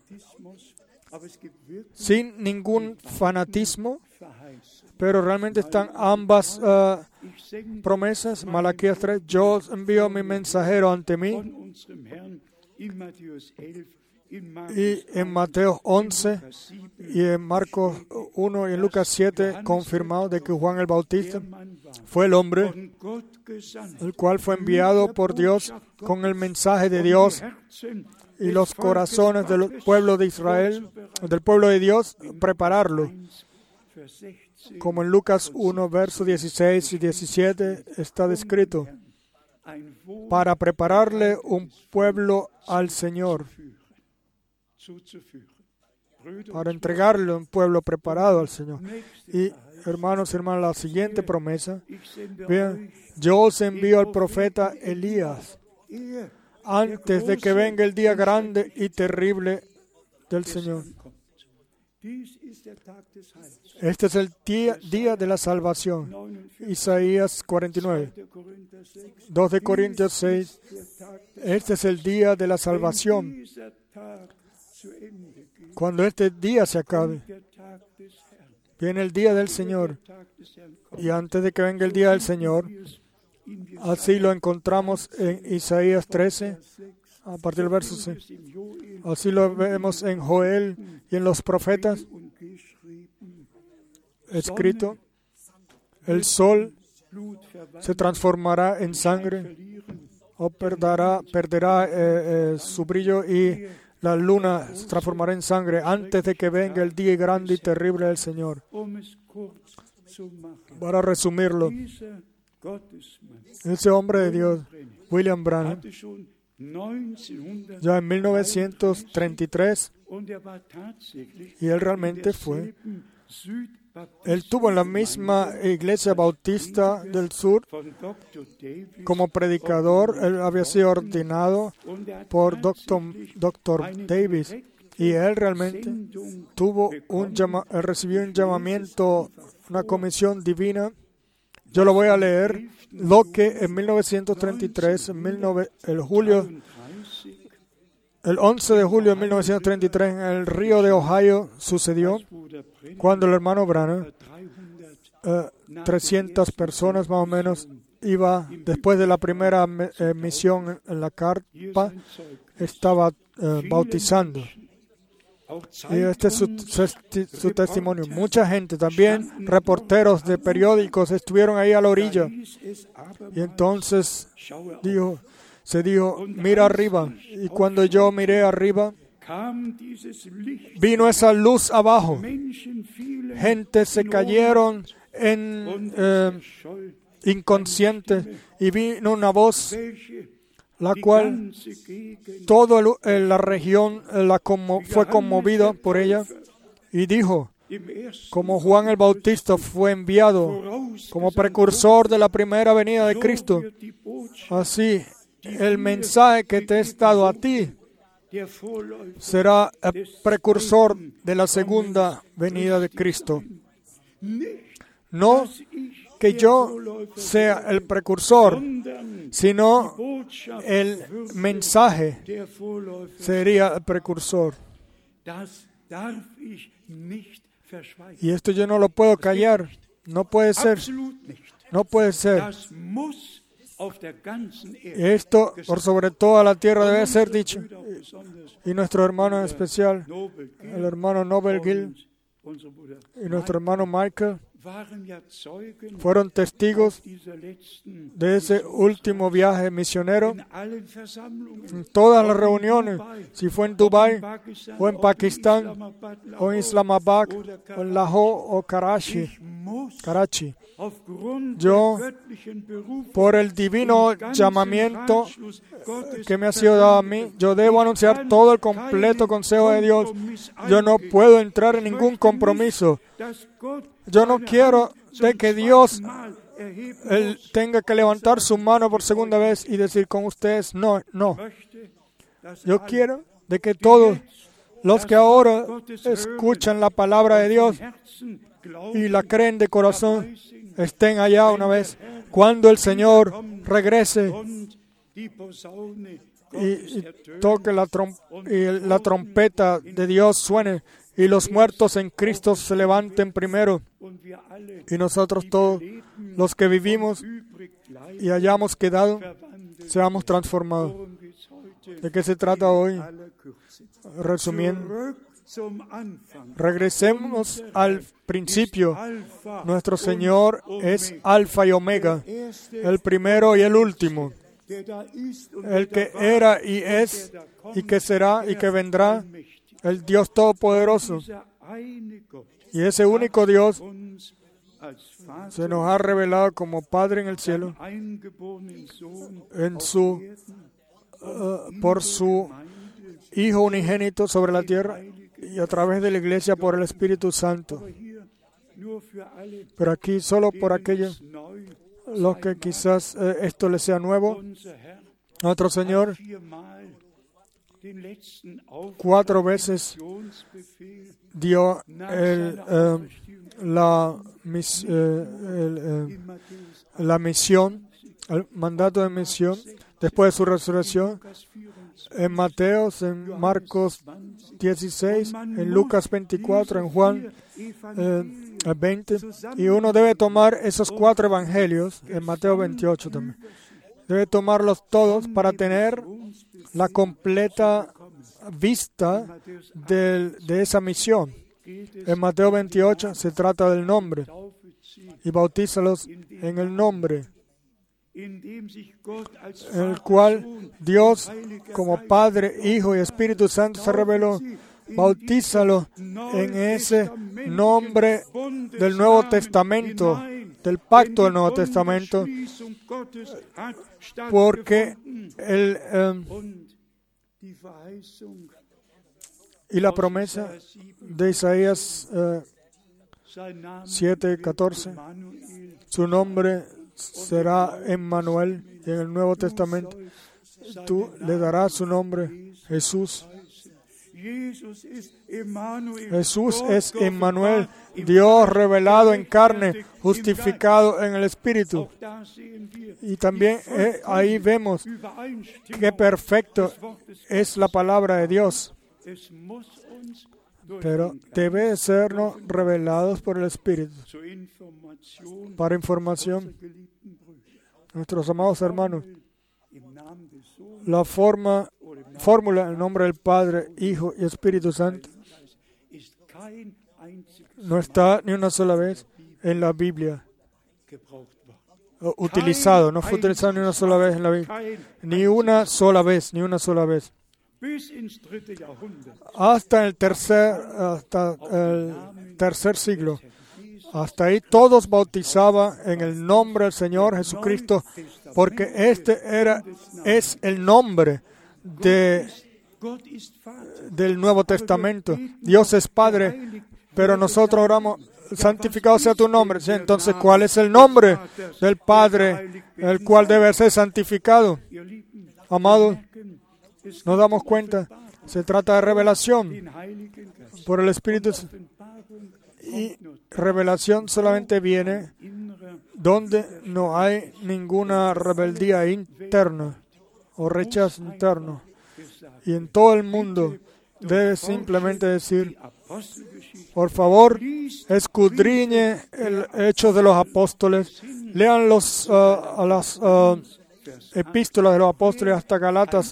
[SPEAKER 1] sin ningún fanatismo, pero realmente están ambas promesas. Malaquías 3, yo os envío mi mensajero ante mí. Y en Mateo 11 y en Marcos 1 y en Lucas 7 confirmado de que Juan el Bautista fue el hombre el cual fue enviado por Dios con el mensaje de Dios y los corazones del pueblo de Israel, del pueblo de Dios, prepararlo. Como en Lucas 1, versos 16 y 17 está descrito, para prepararle un pueblo al Señor, para entregarle un pueblo preparado al Señor. Y hermanos y hermanas, la siguiente promesa, vean, yo os envío al profeta Elías antes de que venga el día grande y terrible del Señor. Este es el día de la salvación. Isaías 49. 2 de Corintios 6. Este es el día de la salvación. Cuando este día se acabe, viene el día del Señor. Y antes de que venga el día del Señor, así lo encontramos en Isaías 13, a partir del verso 6. Así lo vemos en Joel y en los profetas, escrito, el sol se transformará en sangre, o perderá su brillo, y la luna se transformará en sangre antes de que venga el día grande y terrible del Señor. Para resumirlo, ese hombre de Dios, William Branham, ya en 1933, y él realmente fue, él tuvo en la misma iglesia bautista del sur como predicador. Él había sido ordenado por Dr. Davis, y él realmente recibió un llamamiento, una comisión divina. Yo lo voy a leer, lo que en 1933, el 11 de julio de 1933, en el río de Ohio, sucedió cuando el hermano Branham, 300 personas más o menos, iba, después de la primera misión en la carpa, estaba bautizando. Y este es su testimonio. Mucha gente, también reporteros de periódicos, estuvieron ahí a la orilla. Y entonces se dijo, mira arriba. Y cuando yo miré arriba, vino esa luz abajo. Gente se cayeron inconscientes, y vino una voz la cual toda la región fue conmovida por ella, y dijo, como Juan el Bautista fue enviado como precursor de la primera venida de Cristo, así el mensaje que te he dado a ti será el precursor de la segunda venida de Cristo. No que yo sea el precursor, sino el mensaje sería el precursor. Y esto yo no lo puedo callar. No puede ser. No puede ser. Esto, por sobre toda la tierra, debe ser dicho. Y nuestro hermano en especial, el hermano Nobel Gill, y nuestro hermano Michael, fueron testigos de ese último viaje misionero en todas las reuniones, si fue en Dubái o en Pakistán o en Islamabad o en Lahore o Karachi. Yo, por el divino llamamiento que me ha sido dado a mí, yo debo anunciar todo el completo consejo de Dios. Yo no puedo entrar en ningún compromiso. Yo no quiero de que Dios tenga que levantar su mano por segunda vez y decir con ustedes, no. Yo quiero de que todos los que ahora escuchan la palabra de Dios y la creen de corazón, estén allá una vez, cuando el Señor regrese y toque la trompeta de Dios suene y los muertos en Cristo se levanten primero y nosotros todos los que vivimos y hayamos quedado seamos transformados. ¿De qué se trata hoy? Resumiendo, regresemos al principio. Nuestro Señor es Alfa y Omega, el primero y el último, el que era y es y que será y que vendrá, el Dios Todopoderoso. Y ese único Dios se nos ha revelado como Padre en el cielo, por su Hijo unigénito sobre la tierra y a través de la Iglesia por el Espíritu Santo. Pero aquí solo por aquellos los que quizás esto les sea nuevo, nuestro Señor 4 veces dio la misión, el mandato de misión después de su resurrección, en Mateo, en Marcos 16, en Lucas 24, en Juan 20, y uno debe tomar esos 4 evangelios, en Mateo 28 también. Debe tomarlos todos para tener la completa vista de esa misión. En Mateo 28 se trata del nombre, y bautízalos en el nombre, en el cual Dios, como Padre, Hijo y Espíritu Santo, se reveló. Bautízalo en ese nombre del Nuevo Testamento, del pacto del Nuevo Testamento, porque y la promesa de Isaías 7:14, su nombre será Emmanuel, en el Nuevo Testamento tú le darás su nombre Jesús. Jesús es Emmanuel, Dios revelado en carne, justificado en el Espíritu. Y también ahí vemos qué perfecto es la palabra de Dios. Pero debe sernos revelados por el Espíritu. Para información, nuestros amados hermanos, la fórmula en el nombre del Padre, Hijo y Espíritu Santo no está ni una sola vez en la Biblia utilizado, no fue utilizado ni una sola vez en la Biblia, ni una sola vez. Hasta el tercer siglo. Hasta ahí todos bautizaban en el nombre del Señor Jesucristo, porque es el nombre del Nuevo Testamento. Dios es Padre, pero nosotros oramos, santificado sea tu nombre. ¿Sí? Entonces, ¿cuál es el nombre del Padre, el cual debe ser santificado? Amados, nos damos cuenta, se trata de revelación por el Espíritu. Y revelación solamente viene donde no hay ninguna rebeldía interna o rechazo interno. Y en todo el mundo debe simplemente decir, por favor, escudriñe el Hechos de los Apóstoles, lean las epístolas de los apóstoles hasta Galatas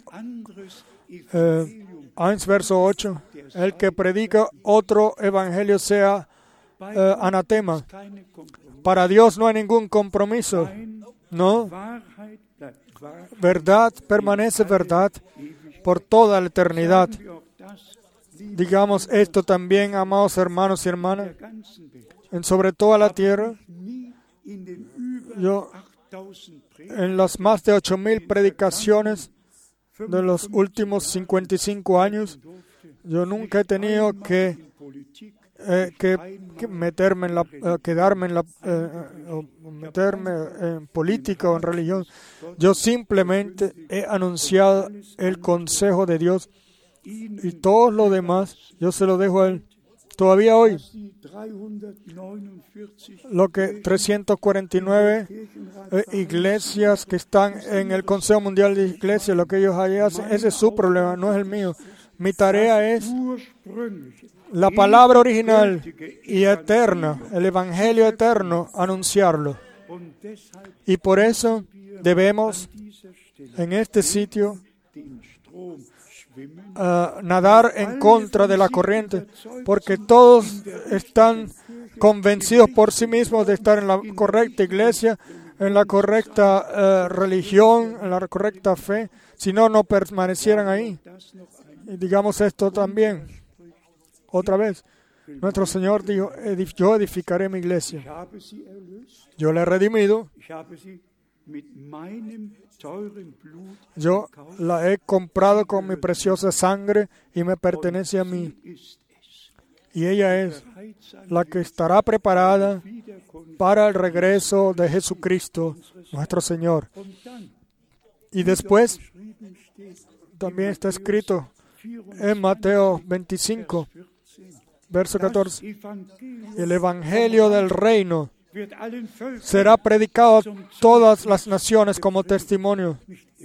[SPEAKER 1] 1, verso 8. El que predica otro evangelio sea anatema. Para Dios no hay ningún compromiso. No. Verdad permanece verdad por toda la eternidad. Digamos esto también, amados hermanos y hermanas, sobre toda la tierra. Yo, en las más de 8,000 predicaciones de los últimos 55 años, yo nunca he tenido que meterme en política o en religión. Yo simplemente he anunciado el consejo de Dios y todo lo demás yo se lo dejo a Él. Todavía hoy, lo que 349 iglesias que están en el Consejo Mundial de Iglesias, lo que ellos ahí hacen, ese es su problema, no es el mío. Mi tarea es la palabra original y eterna, el Evangelio eterno, anunciarlo. Y por eso debemos en este sitio nadar en contra de la corriente, porque todos están convencidos por sí mismos de estar en la correcta iglesia, en la correcta religión, en la correcta fe, si no, no permanecieran ahí. Y digamos esto también, otra vez. Nuestro Señor dijo, yo edificaré mi iglesia. Yo la he redimido. Yo la he comprado con mi preciosa sangre y me pertenece a mí. Y ella es la que estará preparada para el regreso de Jesucristo, nuestro Señor. Y después, también está escrito en Mateo 25, verso 14, el Evangelio del Reino será predicado a todas las naciones como testimonio.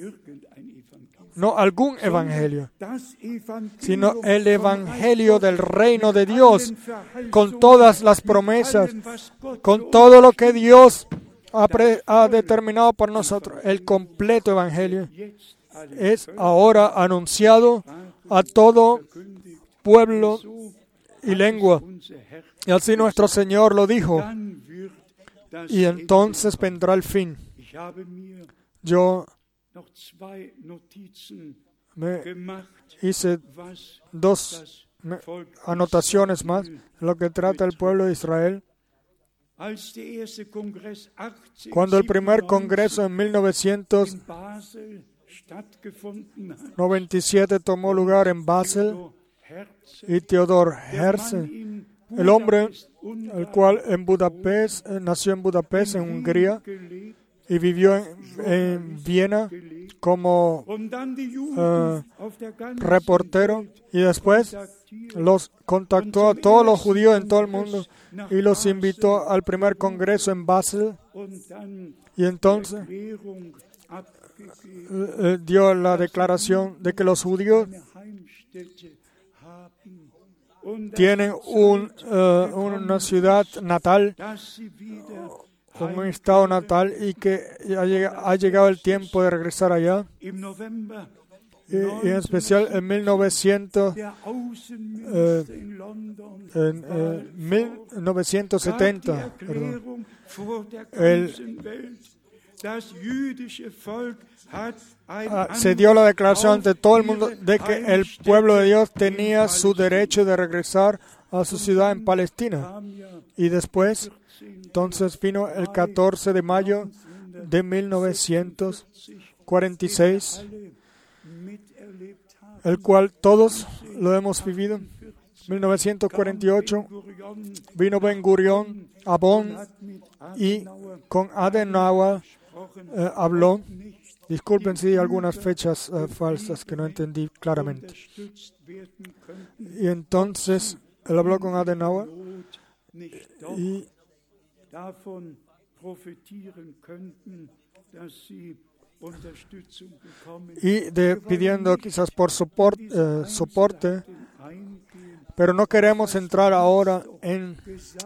[SPEAKER 1] No algún evangelio, sino el Evangelio del Reino de Dios, con todas las promesas, con todo lo que Dios ha determinado por nosotros. El completo Evangelio es ahora anunciado a todo pueblo y lengua. Y así nuestro Señor lo dijo. Y entonces vendrá el fin. Yo me hice 2 anotaciones más en lo que trata el pueblo de Israel. Cuando el primer congreso en 1997 tomó lugar en Basel, y Theodor Herzl, el hombre el cual nació en Budapest, en Hungría, y vivió en Viena como reportero, y después los contactó a todos los judíos en todo el mundo y los invitó al primer congreso en Basel, y entonces dio la declaración de que los judíos tienen una ciudad natal, un estado natal, y que ha llegado el tiempo de regresar allá. Y en especial en 1970, se dio la declaración ante todo el mundo de que el pueblo de Dios tenía su derecho de regresar a su ciudad en Palestina. Y después, entonces vino el 14 de mayo de 1946, el cual todos lo hemos vivido. 1948 vino Ben Gurión a Bonn y con Adenauer habló. Disculpen si hay algunas fechas falsas que no entendí claramente. Y entonces él habló con Adenauer pidiendo quizás por soporte, pero no queremos entrar ahora en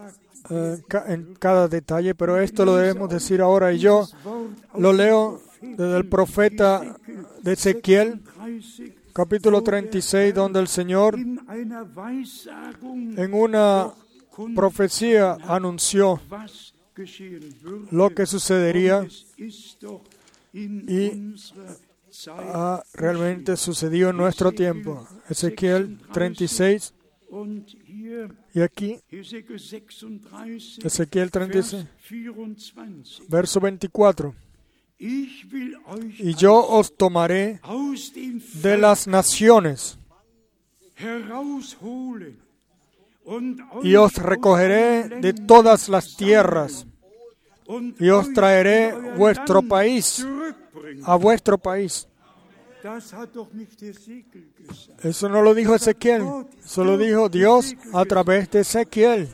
[SPEAKER 1] cada detalle, pero esto lo debemos decir ahora, y yo lo leo desde el profeta de Ezequiel, capítulo 36, donde el Señor, en una profecía anunció lo que sucedería y realmente sucedió en nuestro tiempo. Ezequiel 36, y aquí, Ezequiel 36, verso 24. Y yo os tomaré de las naciones y os recogeré de todas las tierras y os traeré a vuestro país. Eso no lo dijo Ezequiel, eso lo dijo Dios a través de Ezequiel.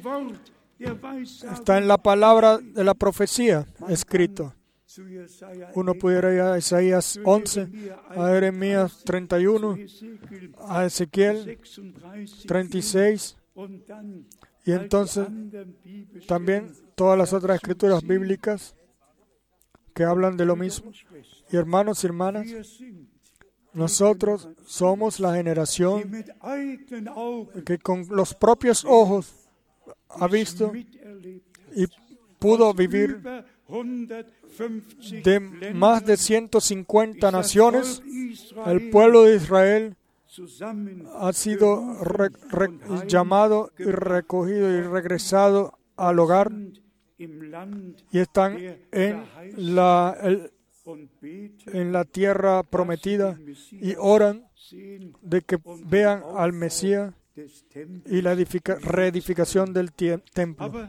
[SPEAKER 1] Está en la palabra de la profecía escrito. Uno pudiera ir a Isaías 11, a Jeremías 31, a Ezequiel 36, y entonces también todas las otras escrituras bíblicas que hablan de lo mismo. Y hermanos y hermanas, nosotros somos la generación que con los propios ojos ha visto y pudo vivir de más de 150 naciones. El pueblo de Israel ha sido llamado y recogido y regresado al hogar y están en la tierra prometida y oran de que vean al Mesías y la reedificación del templo.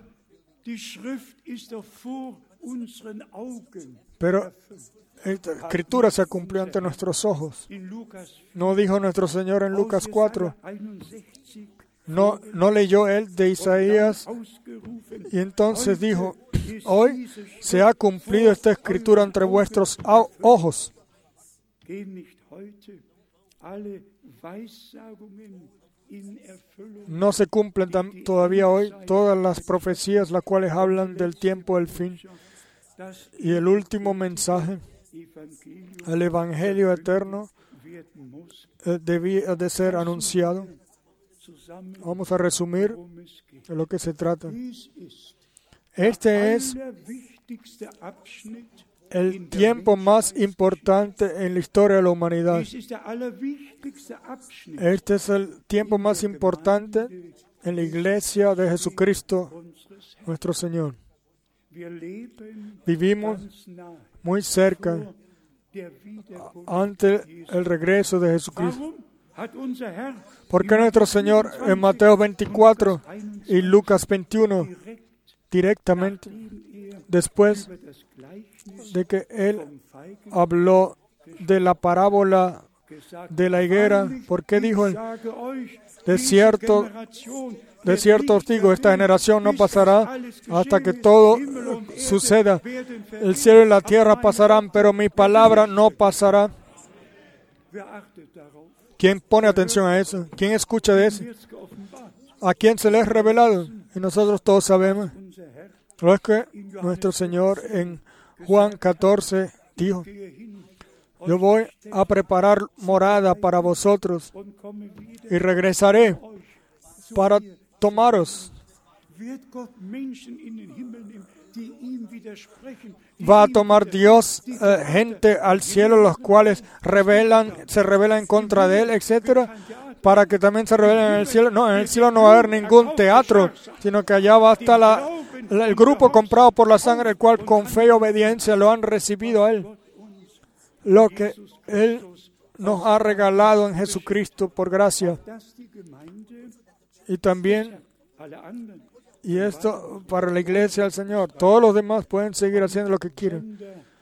[SPEAKER 1] Pero esta escritura se cumplió ante nuestros ojos. ¿No dijo nuestro Señor en Lucas 4? ¿No leyó él de Isaías? Y entonces dijo, hoy se ha cumplido esta escritura entre vuestros ojos. No se cumplen todavía hoy todas las profecías las cuales hablan del tiempo del fin. Y el último mensaje, el Evangelio eterno, debía de ser anunciado. Vamos a resumir de lo que se trata. Este es el tiempo más importante en la historia de la humanidad. Este es el tiempo más importante en la iglesia de Jesucristo, nuestro Señor. Vivimos muy cerca ante el regreso de Jesucristo. Porque nuestro Señor en Mateo 24 y Lucas 21, directamente después de que Él habló de la parábola de la higuera, ¿por qué dijo Él? De cierto os digo, esta generación no pasará hasta que todo suceda. El cielo y la tierra pasarán, pero mi palabra no pasará. ¿Quién pone atención a eso? ¿Quién escucha de eso? ¿A quién se le es revelado? Y nosotros todos sabemos. Lo es que nuestro Señor en Juan 14 dijo, yo voy a preparar morada para vosotros y regresaré para tomaros. Va a tomar Dios gente al cielo, los cuales se rebelan en contra de Él, etcétera, para que también se rebelen en el cielo. No, en el cielo no va a haber ningún teatro, sino que allá va a estar el grupo comprado por la sangre, el cual con fe y obediencia lo han recibido a Él. Lo que Él nos ha regalado en Jesucristo por gracia. Y también, y esto para la iglesia del Señor, todos los demás pueden seguir haciendo lo que quieren.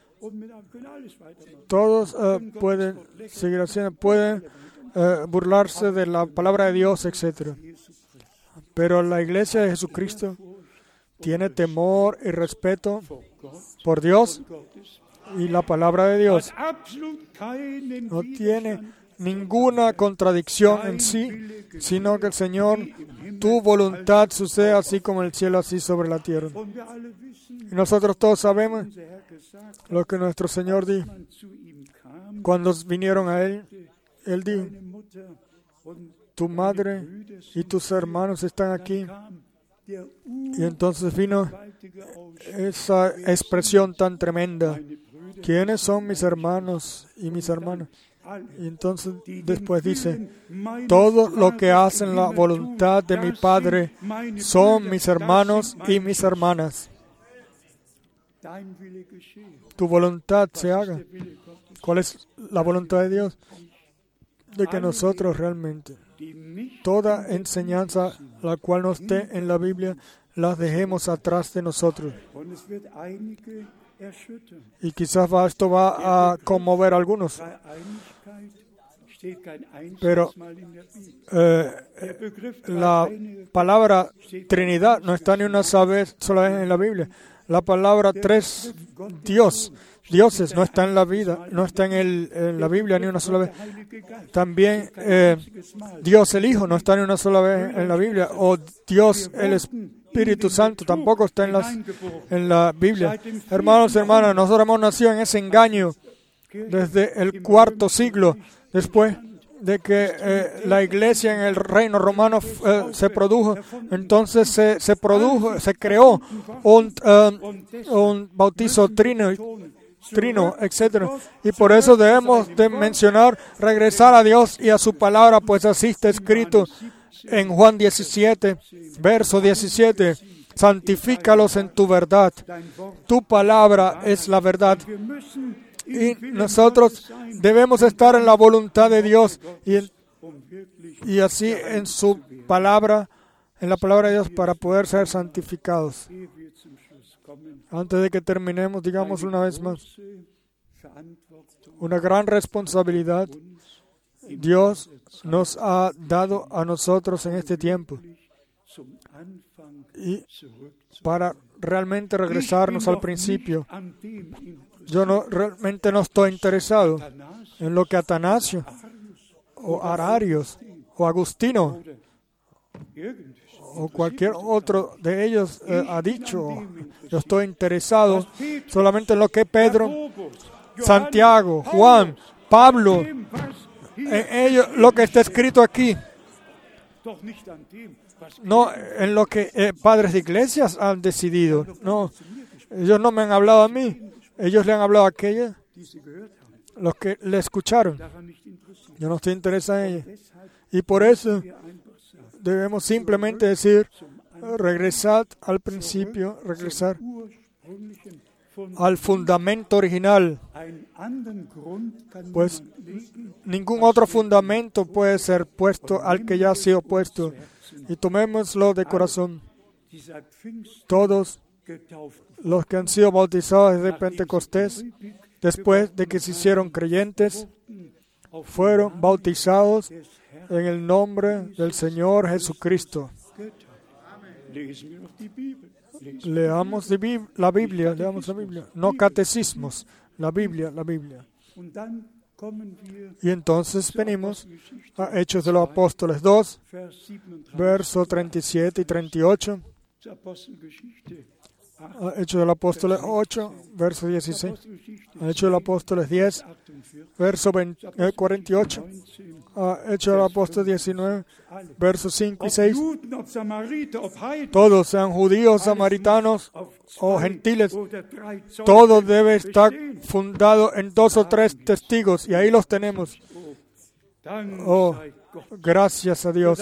[SPEAKER 1] Todos pueden seguir haciendo, pueden burlarse de la palabra de Dios, etc. Pero la iglesia de Jesucristo tiene temor y respeto por Dios y la palabra de Dios. No tiene ninguna contradicción en sí, sino que el Señor, tu voluntad sucede así como en el cielo, así sobre la tierra. Y nosotros todos sabemos lo que nuestro Señor dijo. Cuando vinieron a Él, Él dijo, tu madre y tus hermanos están aquí. Y entonces vino esa expresión tan tremenda. ¿Quiénes son mis hermanos y mis hermanas? Y entonces después dice, todo lo que hacen la voluntad de mi Padre son mis hermanos y mis hermanas. Tu voluntad se haga. ¿Cuál es la voluntad de Dios? De que nosotros realmente, toda enseñanza la cual no esté en la Biblia, las dejemos atrás de nosotros. Y quizás esto va a conmover a algunos. Pero la palabra Trinidad no está ni una sola vez en la Biblia. La palabra tres dioses no está en la vida, no está en la Biblia ni una sola vez. También Dios el Hijo no está ni una sola vez en la Biblia. O Dios el Espíritu Santo tampoco está en la Biblia. Hermanos y hermanas, nosotros hemos nacido en ese engaño desde el IV siglo, después de que la iglesia en el reino romano se produjo. Entonces se creó un bautizo trino, etc. Y por eso debemos de mencionar, regresar a Dios y a su palabra, pues así está escrito en Juan 17, verso 17. Santifícalos en tu verdad. Tu palabra es la verdad. Y nosotros debemos estar en la voluntad de Dios y así en su palabra, en la palabra de Dios, para poder ser santificados. Antes de que terminemos, digamos una vez más, una gran responsabilidad Dios nos ha dado a nosotros en este tiempo, y para realmente regresarnos al principio. Yo realmente no estoy interesado en lo que Atanasio o Ararios o Agustino o cualquier otro de ellos ha dicho. Yo estoy interesado solamente en lo que Pedro, Santiago, Juan, Pablo, en ellos, lo que está escrito aquí. No en lo que padres de iglesias han decidido. No, ellos no me han hablado a mí. Ellos le han hablado a aquellos, los que le escucharon. Yo no estoy interesado en ellos. Y por eso debemos simplemente decir, regresad al principio, regresar al fundamento original. Pues ningún otro fundamento puede ser puesto al que ya ha sido puesto. Y tomémoslo de corazón. Todos los que han sido bautizados desde Pentecostés, después de que se hicieron creyentes, fueron bautizados en el nombre del Señor Jesucristo. Leamos la Biblia, no catecismos, la Biblia. Y entonces venimos a Hechos de los Apóstoles 2, versos 37 y 38. Hechos de los Apóstoles 8, verso 16. Hechos de los Apóstoles 10, verso 48. Hechos de los Apóstoles 19, versos 5 y 6. Todos, sean judíos, samaritanos o gentiles, todo debe estar fundado en 2 o 3 testigos, y ahí los tenemos. Oh, gracias a Dios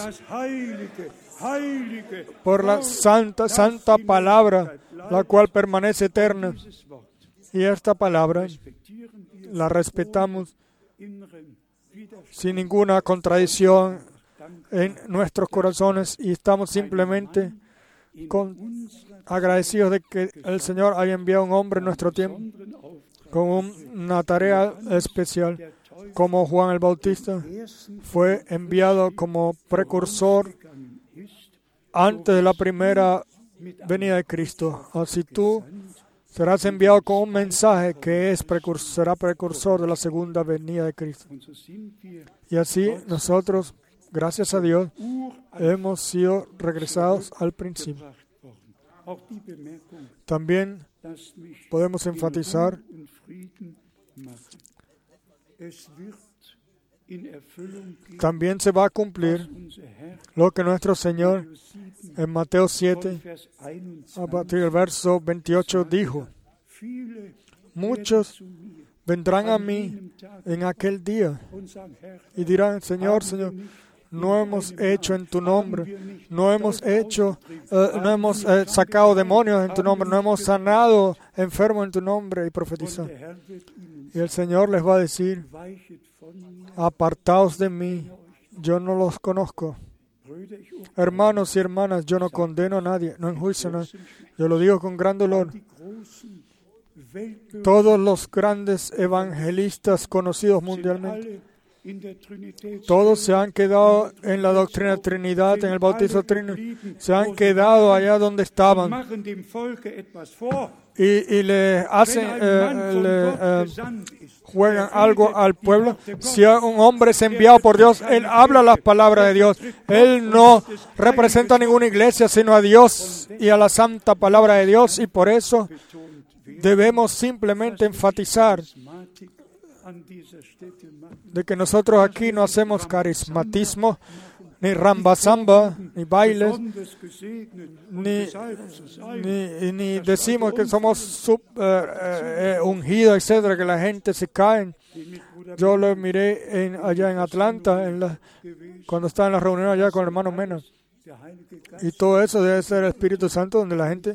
[SPEAKER 1] por la santa palabra, la cual permanece eterna. Y esta palabra la respetamos sin ninguna contradicción en nuestros corazones, y estamos simplemente agradecidos de que el Señor haya enviado un hombre en nuestro tiempo con una tarea especial, como Juan el Bautista fue enviado como precursor antes de la primera venida de Cristo. Así tú serás enviado con un mensaje que será precursor de la segunda venida de Cristo. Y así nosotros, gracias a Dios, hemos sido regresados al principio. También podemos enfatizar también se va a cumplir lo que nuestro Señor en Mateo 7, a partir del verso 28, dijo: muchos vendrán a mí en aquel día y dirán: Señor, Señor, no hemos hecho en tu nombre, no hemos sacado demonios en tu nombre, no hemos sanado enfermos en tu nombre, y profetizado. Y el Señor les va a decir: apartaos de mí, yo no los conozco. Hermanos y hermanas, yo no condeno a nadie, no enjuicio a nadie. Yo lo digo con gran dolor. Todos los grandes evangelistas conocidos mundialmente, todos se han quedado en la doctrina de Trinidad, en el bautismo trinitario, se han quedado allá donde estaban y le hacen, juegan algo al pueblo. Si un hombre es enviado por Dios, él habla las palabras de Dios. Él no representa a ninguna iglesia, sino a Dios y a la santa palabra de Dios, y por eso debemos simplemente enfatizar de que nosotros aquí no hacemos carismatismo, ni rambazamba, ni bailes, ni decimos que somos ungidos, etcétera, que la gente se cae. Yo lo miré allá en Atlanta, cuando estaba en la reunión allá con el hermano Mena. Y todo eso debe ser el Espíritu Santo, donde la gente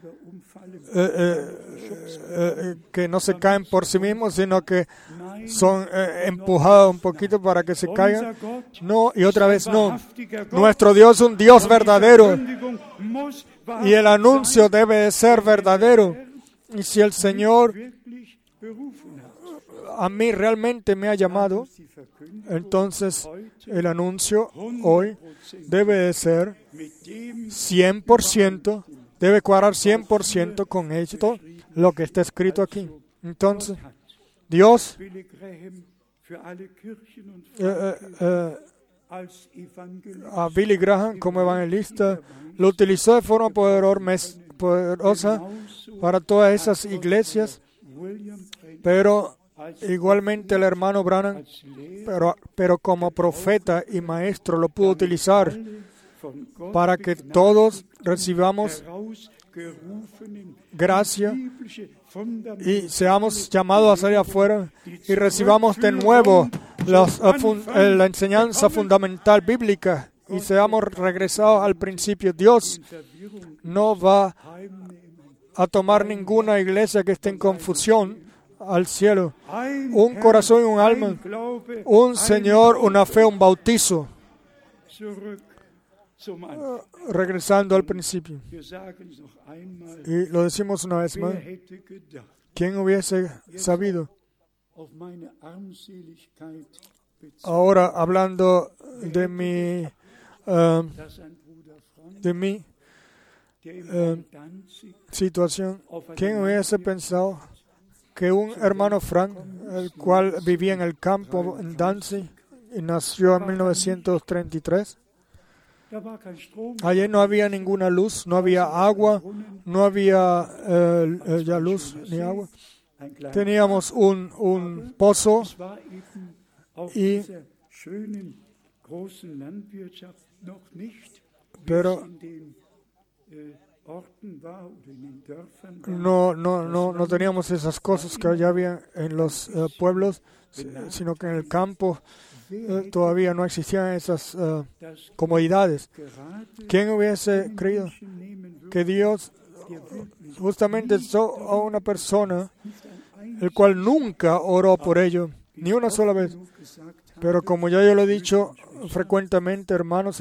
[SPEAKER 1] que no se caen por sí mismos, sino que son empujados un poquito para que se caigan. No, y otra vez no. Nuestro Dios es un Dios verdadero, y el anuncio debe de ser verdadero. Y si el Señor a mí realmente me ha llamado, entonces el anuncio hoy debe de ser 100%, debe cuadrar 100% con esto, lo que está escrito aquí. Entonces, Dios a Billy Graham como evangelista lo utilizó de forma poderosa para todas esas iglesias, pero igualmente el hermano Branham, pero como profeta y maestro, lo pudo utilizar para que todos recibamos gracia y seamos llamados a salir afuera y recibamos de nuevo la enseñanza fundamental bíblica y seamos regresados al principio. Dios no va a tomar ninguna iglesia que esté en confusión al cielo. Un corazón y un alma, un Señor, una fe, un bautizo. Regresando al principio. Y lo decimos una vez más. ¿Quién hubiese sabido? Ahora, hablando de mi situación, ¿quién hubiese pensado que un hermano Frank, el cual vivía en el campo en Danzig y nació en 1933, allí no había ninguna luz, no había agua, no había ya luz ni agua. Teníamos un pozo pero no teníamos esas cosas que ya había en los pueblos, sino que en el campo todavía no existían esas comodidades. ¿Quién hubiese creído que Dios justamente usó a una persona el cual nunca oró por ello, ni una sola vez? Pero como ya yo lo he dicho frecuentemente, hermanos,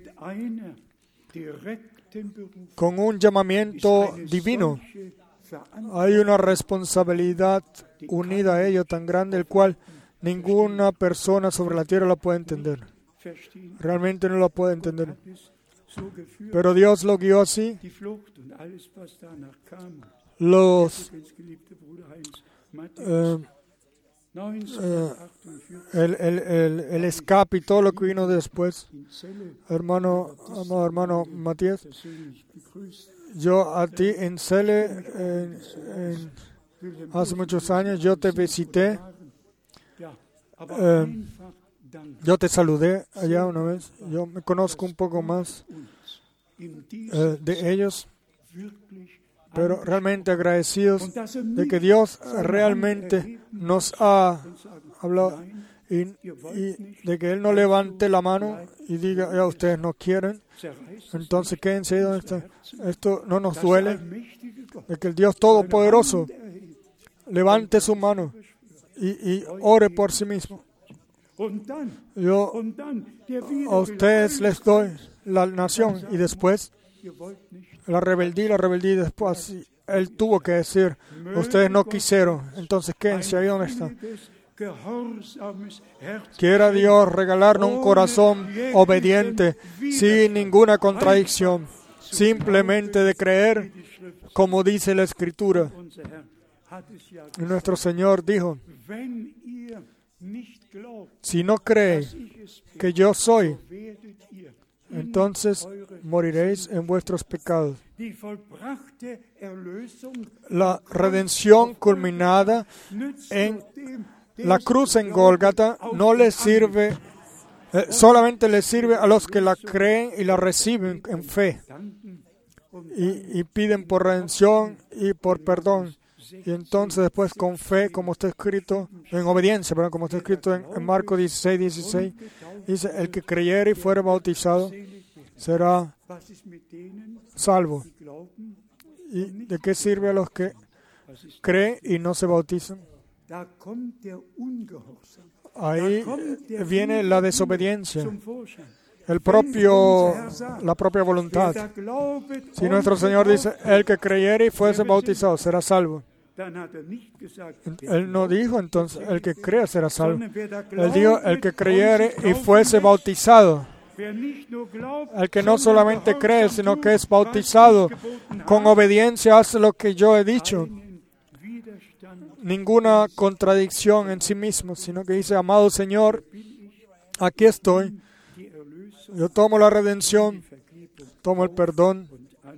[SPEAKER 1] con un llamamiento divino hay una responsabilidad unida a ello tan grande, el cual ninguna persona sobre la tierra la puede entender. Realmente no la puede entender. Pero Dios lo guió así. El escape y todo lo que vino después. Amado hermano Matías, yo a ti en Celle, hace muchos años, yo te visité Yo te saludé allá una vez. Yo me conozco un poco más de ellos, pero realmente agradecidos de que Dios realmente nos ha hablado y de que Él no levante la mano y diga, ya ustedes no quieren, entonces quédense ahí donde están. Esto no nos duele, de que el Dios Todopoderoso levante su mano y ore por sí mismo. Yo a ustedes les doy la nación y después la rebeldía y después Él tuvo que decir, ustedes no quisieron, entonces quédense ahí donde están. Quiera Dios regalarnos un corazón obediente, sin ninguna contradicción, simplemente de creer como dice la Escritura. Y nuestro Señor dijo, si no creéis que yo soy, entonces moriréis en vuestros pecados. La redención culminada en la cruz en Gólgata no le sirve, solamente le sirve a los que la creen y la reciben en fe y piden por redención y por perdón. Y entonces después con fe, como está escrito, en obediencia, perdón, como está escrito en Marcos 16, dice, el que creyere y fuere bautizado será salvo. ¿Y de qué sirve a los que creen y no se bautizan? Ahí viene la desobediencia, la propia voluntad. Si nuestro Señor dice, el que creyere y fuese bautizado será salvo. Él no dijo entonces, el que crea será salvo. Él dijo, el que creyere y fuese bautizado. El que no solamente cree, sino que es bautizado, con obediencia hace lo que yo he dicho. Ninguna contradicción en sí mismo, sino que dice, amado Señor, aquí estoy. Yo tomo la redención, tomo el perdón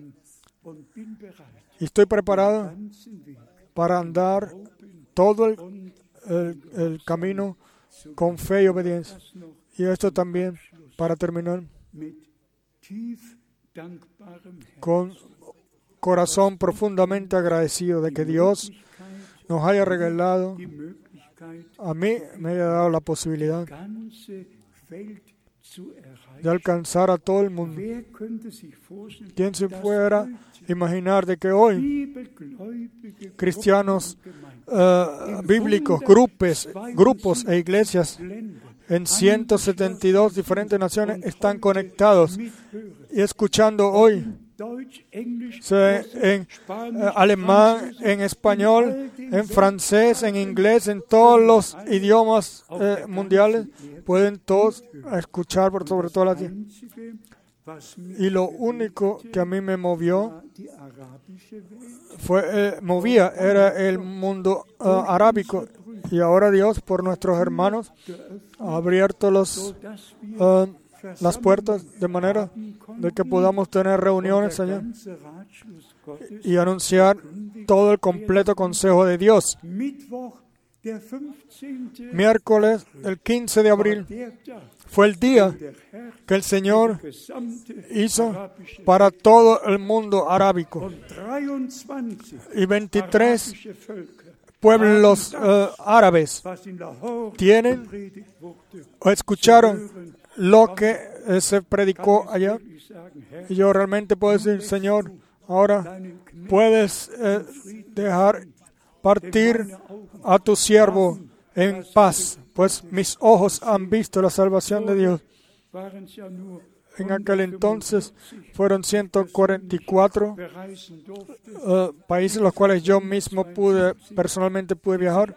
[SPEAKER 1] y estoy preparado para andar todo el camino con fe y obediencia. Y esto también, para terminar, con corazón profundamente agradecido de que Dios nos haya regalado, a mí me haya dado la posibilidad de alcanzar a todo el mundo. ¿Quién se pudiera imaginar de que hoy cristianos bíblicos, grupos e iglesias en 172 diferentes naciones están conectados y escuchando hoy en alemán, en español, en francés, en inglés, en todos los idiomas mundiales, pueden todos escuchar por sobre toda la tierra. Y lo único que a mí me movió era el mundo arábico. Y ahora Dios, por nuestros hermanos, ha abierto las puertas de manera de que podamos tener reuniones allá y anunciar todo el completo consejo de Dios. Miércoles, el 15 de abril, fue el día que el Señor hizo para todo el mundo arábico. Y 23 pueblos árabes tienen o escucharon lo que se predicó allá. Y yo realmente puedo decir, Señor, ahora puedes dejar partir a tu siervo en paz, pues mis ojos han visto la salvación de Dios. En aquel entonces fueron 144 países los cuales yo mismo personalmente pude viajar.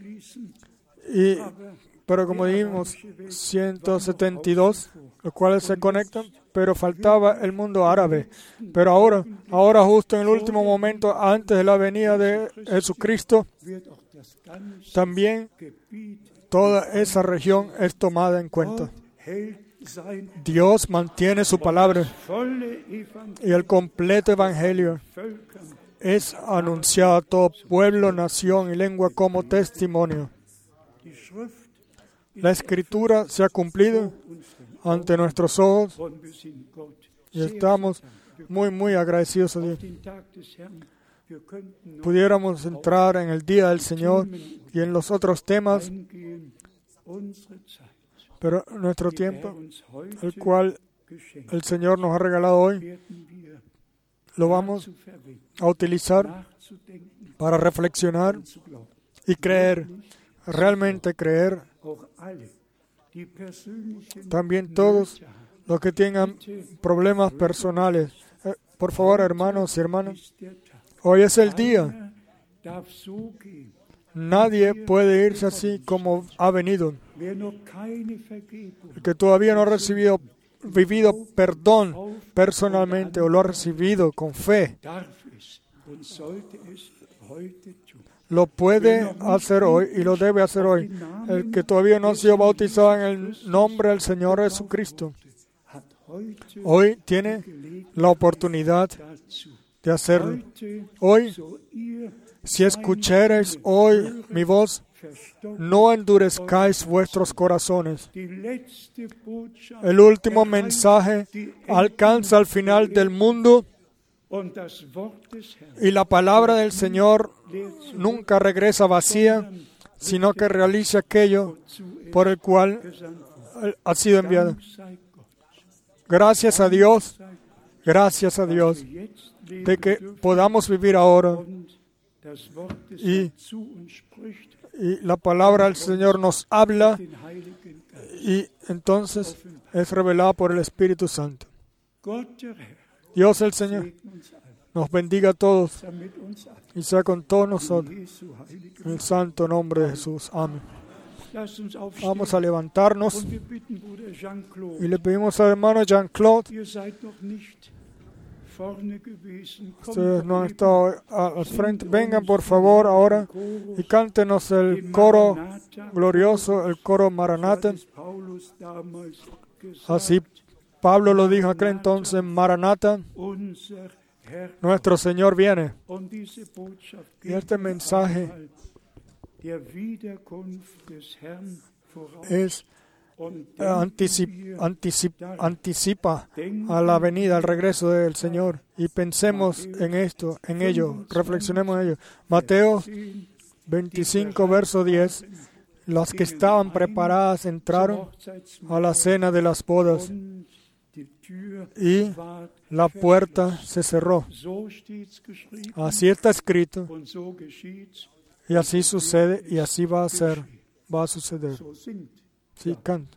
[SPEAKER 1] Pero como dijimos, 172, los cuales se conectan, pero faltaba el mundo árabe. Pero ahora justo en el último momento, antes de la venida de Jesucristo, también toda esa región es tomada en cuenta. Dios mantiene su palabra y el completo evangelio es anunciado a todo pueblo, nación y lengua como testimonio. La Escritura se ha cumplido ante nuestros ojos y estamos muy agradecidos a Dios. Pudiéramos entrar en el día del Señor y en los otros temas, pero nuestro tiempo, el cual el Señor nos ha regalado hoy, lo vamos a utilizar para reflexionar y creer, realmente creer. También todos los que tengan problemas personales, por favor, hermanos y hermanas, hoy es el día. Nadie puede irse así como ha venido. El que todavía no ha vivido perdón personalmente o lo ha recibido con fe, lo puede hacer hoy y lo debe hacer hoy. El que todavía no ha sido bautizado en el nombre del Señor Jesucristo, hoy tiene la oportunidad de hacerlo. Hoy, si escuchareis hoy mi voz, no endurezcáis vuestros corazones. El último mensaje alcanza al final del mundo y la palabra del Señor nunca regresa vacía, sino que realiza aquello por el cual ha sido enviado. Gracias a Dios de que podamos vivir ahora y la palabra del Señor nos habla y entonces es revelada por el Espíritu Santo. Dios el Señor nos bendiga a todos y sea con todos nosotros. En el santo nombre de Jesús. Amén. Vamos a levantarnos y le pedimos al hermano Jean-Claude. Ustedes no han estado al frente. Vengan por favor ahora y cántenos el coro glorioso, el coro Maranatha. Así Pablo lo dijo aquel entonces, Maranatha, nuestro Señor viene. Y este mensaje es anticipa a la venida, al regreso del Señor. Y pensemos en esto, en ello, reflexionemos en ello. Mateo 25, verso 10. Las que estaban preparadas entraron a la cena de las bodas y la puerta se cerró. Así está escrito y así sucede y así va a suceder. Sí, canta.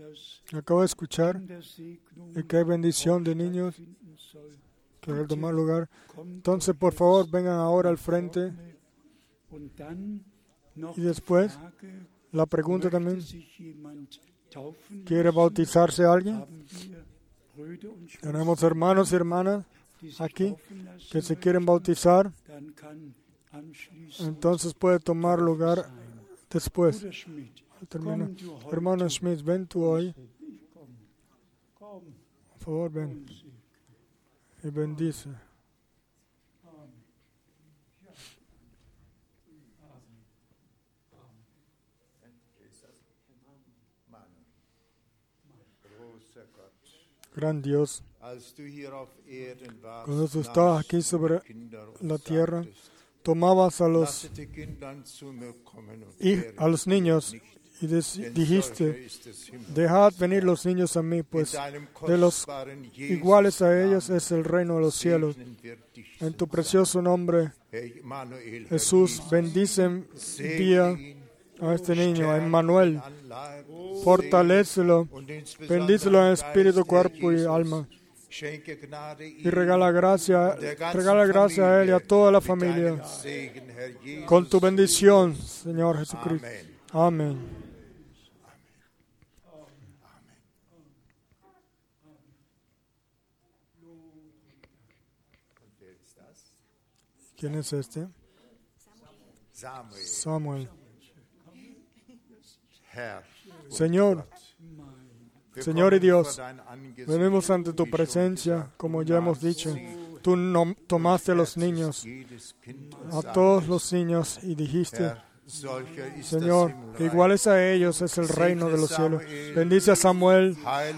[SPEAKER 1] Acabo de escuchar que hay bendición de niños que va a tomar lugar. Entonces, por favor, vengan ahora al frente. Y después, la pregunta también, ¿quiere bautizarse alguien? Tenemos hermanos y hermanas aquí que se quieren bautizar. Entonces puede tomar lugar después. Termino. Hermano Schmidt, ven tú hoy. Por favor, ven. Y bendice. Gran Dios, cuando tú estabas aquí sobre la tierra, tomabas a los niños y dijiste, dejad venir los niños a mí, pues de los iguales a ellos es el reino de los cielos. En tu precioso nombre, Jesús, bendice día a este niño, a Emmanuel, fortalécelo, bendícelo en espíritu, cuerpo y alma. Y regala gracia a él y a toda la familia con tu bendición, Señor Jesucristo. Amén. ¿Quién es este? Samuel. Señor y Dios, venimos ante tu presencia, como ya hemos dicho. Tú tomaste a los niños, a todos los niños, y dijiste, Señor, que iguales a ellos es el reino de los cielos. Bendice a Samuel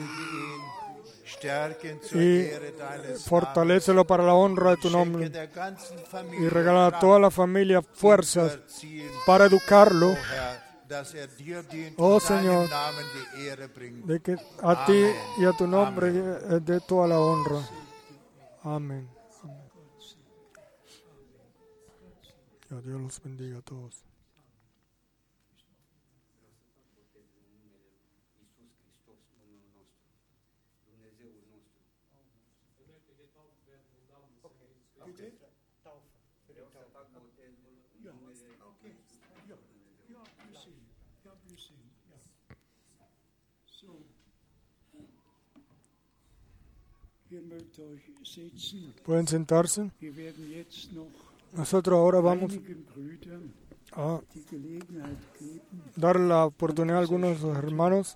[SPEAKER 1] y fortalécelo para la honra de tu nombre. Y regala a toda la familia fuerzas para educarlo. Oh Señor, de que a ti y a tu nombre dé toda la honra. Amén. Que Dios los bendiga a todos. Pueden sentarse. Nosotros ahora vamos a dar la oportunidad a algunos de los hermanos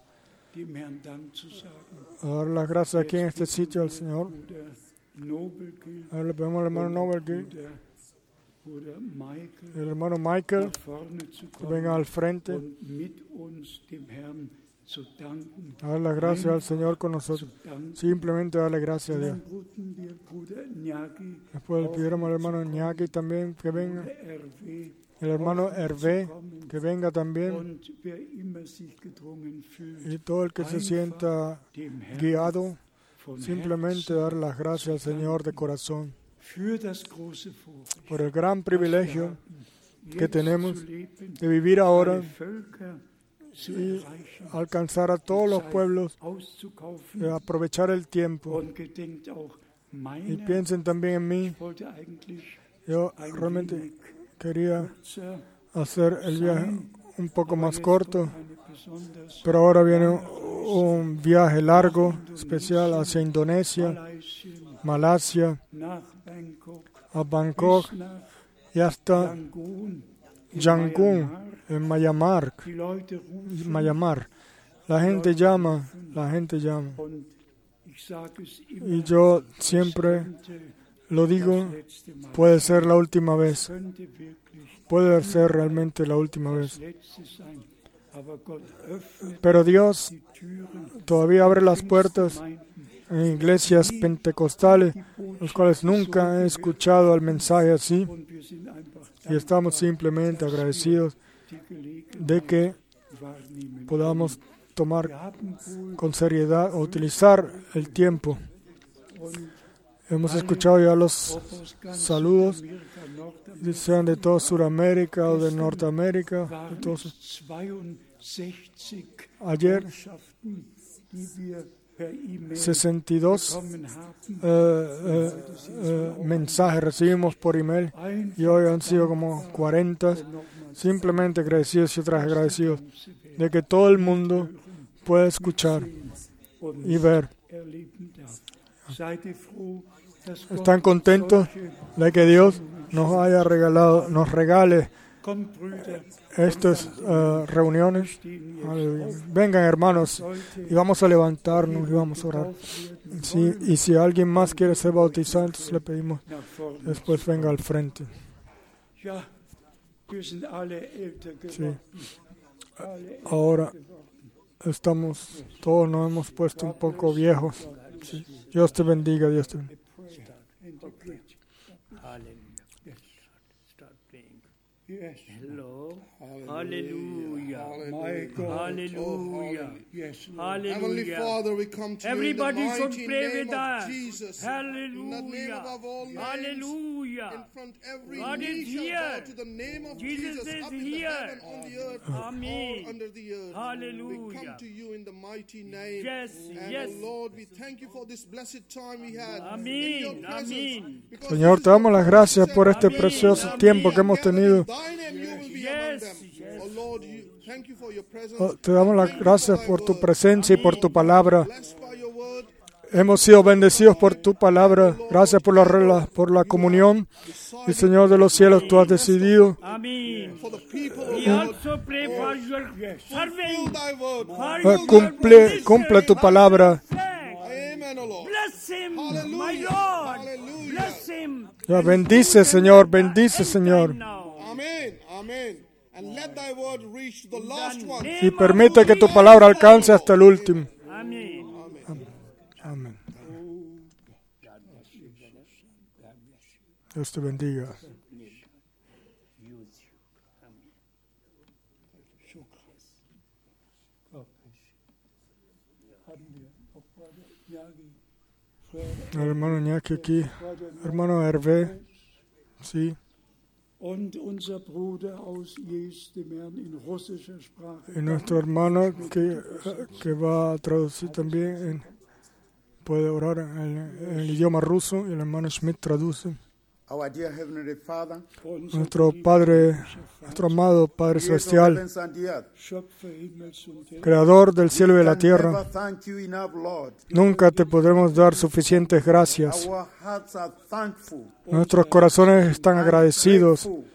[SPEAKER 1] a dar las gracias aquí en este sitio al Señor. Ahora le pedimos al hermano Nobel, el hermano Michael, que venga al frente a dar las gracias al Señor con nosotros. Simplemente darle gracias a Dios. Después le pidiéramos al hermano Ñaki también que venga. El hermano Hervé que venga también. Y todo el que se sienta guiado, simplemente dar las gracias al Señor de corazón por el gran privilegio que tenemos de vivir ahora y alcanzar a todos los pueblos, aprovechar el tiempo. Y piensen también en mí. Yo realmente quería hacer el viaje un poco más corto, pero ahora viene un viaje largo, especial hacia Indonesia, Malasia, a Bangkok y hasta Yangon, en Myanmar. La gente llama. Y yo siempre lo digo, puede ser la última vez. Puede ser realmente la última vez. Pero Dios todavía abre las puertas en iglesias pentecostales, los cuales nunca he escuchado el mensaje así. Y estamos simplemente agradecidos de que podamos tomar con seriedad o utilizar el tiempo. Hemos escuchado ya los saludos, sean de toda Sudamérica o de Norteamérica. Entonces, ayer 62 mensajes recibimos por email y hoy han sido como 40, simplemente agradecidos y otras agradecidos de que todo el mundo pueda escuchar y ver. ¿Están contentos de que Dios nos regale estas reuniones? Vengan, hermanos, y vamos a levantarnos y vamos a orar. Sí, y si alguien más quiere ser bautizado, entonces le pedimos después venga al frente. Sí. Ahora todos nos hemos puesto un poco viejos. Sí. Dios te bendiga, Dios te bendiga.
[SPEAKER 3] Yes.
[SPEAKER 2] Hello.
[SPEAKER 4] Hallelujah.
[SPEAKER 3] My God.
[SPEAKER 4] Hallelujah.
[SPEAKER 3] Yes, Lord.
[SPEAKER 5] Heavenly
[SPEAKER 4] Hallelujah.
[SPEAKER 5] Father, we come to
[SPEAKER 4] Everybody
[SPEAKER 5] you in the
[SPEAKER 4] should
[SPEAKER 5] mighty
[SPEAKER 4] pray
[SPEAKER 5] name
[SPEAKER 4] with
[SPEAKER 5] of
[SPEAKER 4] us.
[SPEAKER 5] Jesus. In the name
[SPEAKER 4] Hallelujah.
[SPEAKER 5] above all names.
[SPEAKER 4] Hallelujah.
[SPEAKER 5] In front every
[SPEAKER 4] God
[SPEAKER 5] knee
[SPEAKER 4] is
[SPEAKER 5] shall
[SPEAKER 4] here.
[SPEAKER 5] bow to the name of
[SPEAKER 4] Jesus
[SPEAKER 5] Jesus,
[SPEAKER 4] is
[SPEAKER 5] up in the
[SPEAKER 4] here.
[SPEAKER 5] heaven, on the earth,
[SPEAKER 4] Amen.
[SPEAKER 5] or under the earth. We
[SPEAKER 4] Hallelujah.
[SPEAKER 5] come to you in the mighty name.
[SPEAKER 4] Yes,
[SPEAKER 5] And
[SPEAKER 4] yes.
[SPEAKER 5] Lord, we thank you for this blessed time we had
[SPEAKER 4] Amen,
[SPEAKER 5] in your presence.
[SPEAKER 4] amen.
[SPEAKER 5] Because
[SPEAKER 1] Señor, te damos las gracias por este
[SPEAKER 4] Amén,
[SPEAKER 1] precioso
[SPEAKER 4] amén.
[SPEAKER 1] tiempo que hemos tenido.
[SPEAKER 5] Thy name you will be
[SPEAKER 4] Yes,
[SPEAKER 5] among them.
[SPEAKER 4] yes.
[SPEAKER 5] Oh Lord, thank you for your presence.
[SPEAKER 1] Te damos las gracias por tu presencia y por tu palabra.
[SPEAKER 5] Blessed by your word.
[SPEAKER 1] Hemos sido bendecidos por tu palabra. Gracias por la comunión. Y Señor de los cielos, tú has decidido
[SPEAKER 4] Amen.
[SPEAKER 5] For the people,
[SPEAKER 4] We
[SPEAKER 5] Lord,
[SPEAKER 4] also pray for your
[SPEAKER 5] fulfill
[SPEAKER 4] servant.
[SPEAKER 5] thy word.
[SPEAKER 4] For your
[SPEAKER 1] cumple tu palabra.
[SPEAKER 5] Amen, O Lord.
[SPEAKER 4] Bless him, my
[SPEAKER 5] Hallelujah.
[SPEAKER 4] Lord.
[SPEAKER 5] Hallelujah.
[SPEAKER 4] Bless him.
[SPEAKER 1] Ya, bendice, Señor, bendice, Señor.
[SPEAKER 4] Now.
[SPEAKER 5] Amen. Amen. And let thy word reach to the last one.
[SPEAKER 1] Y permite que tu palabra alcance hasta el último.
[SPEAKER 4] Amen.
[SPEAKER 1] Amén. Dios te bendiga. El hermano Ñaki aquí, hermano Hervé, sí,
[SPEAKER 3] Und unser Bruder aus Jes, dem Herrn in russischer Sprache.
[SPEAKER 1] y nuestro hermano que va a traducir también, puede orar en el idioma ruso, y el hermano Schmidt traduce.
[SPEAKER 6] Our dear Heavenly Father,
[SPEAKER 1] Nuestro Padre, nuestro amado Padre
[SPEAKER 6] creator of
[SPEAKER 1] Celestial,
[SPEAKER 6] heavens and the earth,
[SPEAKER 3] Schöpfer Himmels und Erdes.
[SPEAKER 1] Creador del cielo y de la
[SPEAKER 6] can
[SPEAKER 1] tierra,
[SPEAKER 6] never thank you enough, Lord.
[SPEAKER 1] nunca te podremos dar suficientes gracias.
[SPEAKER 6] Our hearts are thankful
[SPEAKER 1] Nuestros corazones están agradecidos
[SPEAKER 6] grateful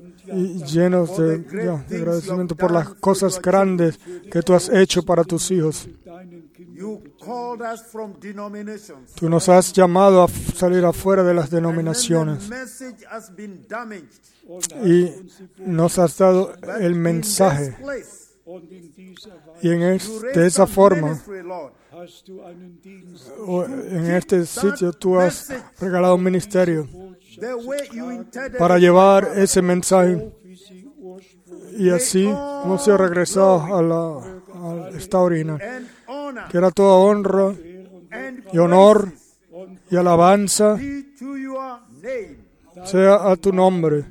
[SPEAKER 1] y llenos de agradecimiento por las cosas grandes que tú has hecho para tus hijos.
[SPEAKER 6] You called us from denominations.
[SPEAKER 1] Tú nos has llamado a salir afuera de las
[SPEAKER 6] And when
[SPEAKER 1] denominaciones
[SPEAKER 6] the message has been damaged,
[SPEAKER 1] y nos has dado
[SPEAKER 6] but
[SPEAKER 1] el
[SPEAKER 6] in
[SPEAKER 1] mensaje.
[SPEAKER 6] this place,
[SPEAKER 3] Und in dieser Weise
[SPEAKER 1] Y
[SPEAKER 6] you
[SPEAKER 1] de
[SPEAKER 6] raised
[SPEAKER 1] esa
[SPEAKER 6] up
[SPEAKER 1] forma,
[SPEAKER 6] ministry, Lord.
[SPEAKER 3] hast du einen Dienst
[SPEAKER 1] en este sitio, tú has regalado un ministerio
[SPEAKER 6] The way you intended
[SPEAKER 1] para
[SPEAKER 6] it,
[SPEAKER 1] llevar ese mensaje.
[SPEAKER 3] wie sie ursprünglich
[SPEAKER 1] Y así hemos sido regresados al estado original,
[SPEAKER 6] and honor
[SPEAKER 1] que era toda honra
[SPEAKER 6] and
[SPEAKER 1] y honor
[SPEAKER 6] praises
[SPEAKER 1] y alabanza
[SPEAKER 6] be to your name.
[SPEAKER 1] sea a tu nombre.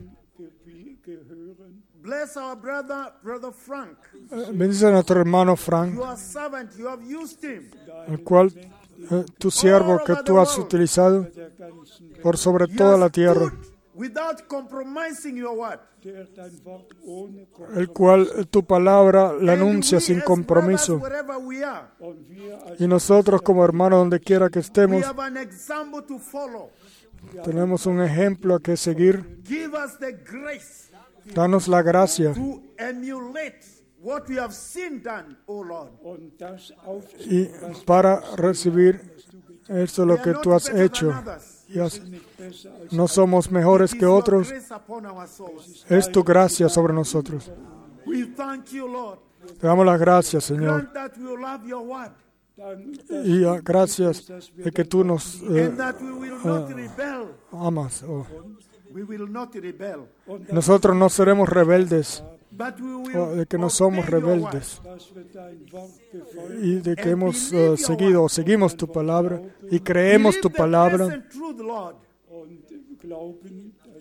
[SPEAKER 3] gehören.
[SPEAKER 6] Bless our brother Frank,
[SPEAKER 1] Bendice a nuestro hermano Frank,
[SPEAKER 6] your servant. You have used him
[SPEAKER 1] el cual tu siervo que tú has utilizado por sobre toda la tierra,
[SPEAKER 6] stood without compromising your word.
[SPEAKER 3] Der dein Wort ohne
[SPEAKER 1] el cual tu palabra la
[SPEAKER 6] And
[SPEAKER 1] anuncia
[SPEAKER 6] we
[SPEAKER 1] sin
[SPEAKER 6] as
[SPEAKER 1] compromiso.
[SPEAKER 6] brothers, wherever we are,
[SPEAKER 3] und wir als
[SPEAKER 1] Y nosotros como hermanos, donde quiera que
[SPEAKER 6] we
[SPEAKER 1] estemos,
[SPEAKER 6] have an example to follow.
[SPEAKER 1] tenemos un ejemplo a que seguir.
[SPEAKER 6] Give us the grace
[SPEAKER 1] Danos la gracia
[SPEAKER 6] to emulate what we have seen done, O Lord.
[SPEAKER 3] und das auf
[SPEAKER 1] y para recibir esto lo
[SPEAKER 6] We
[SPEAKER 1] que
[SPEAKER 6] are
[SPEAKER 1] tú
[SPEAKER 6] not
[SPEAKER 1] has
[SPEAKER 6] better
[SPEAKER 1] hecho.
[SPEAKER 6] than others.
[SPEAKER 1] Y has-
[SPEAKER 3] nicht besser als
[SPEAKER 1] no somos mejores
[SPEAKER 6] It is
[SPEAKER 1] que
[SPEAKER 6] your
[SPEAKER 1] otros,
[SPEAKER 6] grace upon our souls.
[SPEAKER 1] es tu gracia sobre nosotros.
[SPEAKER 6] We thank you, Lord.
[SPEAKER 1] Te damos las gracias, Señor.
[SPEAKER 6] Grant that we will love your word
[SPEAKER 3] dann,
[SPEAKER 1] Y gracias de que tú nos
[SPEAKER 6] and that we will not rebel.
[SPEAKER 1] amas.
[SPEAKER 6] We will not rebel,
[SPEAKER 1] Nosotros no seremos rebeldes,
[SPEAKER 6] but we
[SPEAKER 1] o
[SPEAKER 6] will
[SPEAKER 1] de que no somos
[SPEAKER 6] obey your word.
[SPEAKER 1] rebeldes,
[SPEAKER 3] dass wir dein Wort befolgen.
[SPEAKER 1] y de que hemos seguido o seguimos tu palabra y creemos tu
[SPEAKER 6] Believe the
[SPEAKER 1] palabra
[SPEAKER 6] present truth, Lord,
[SPEAKER 3] Und glauben, dass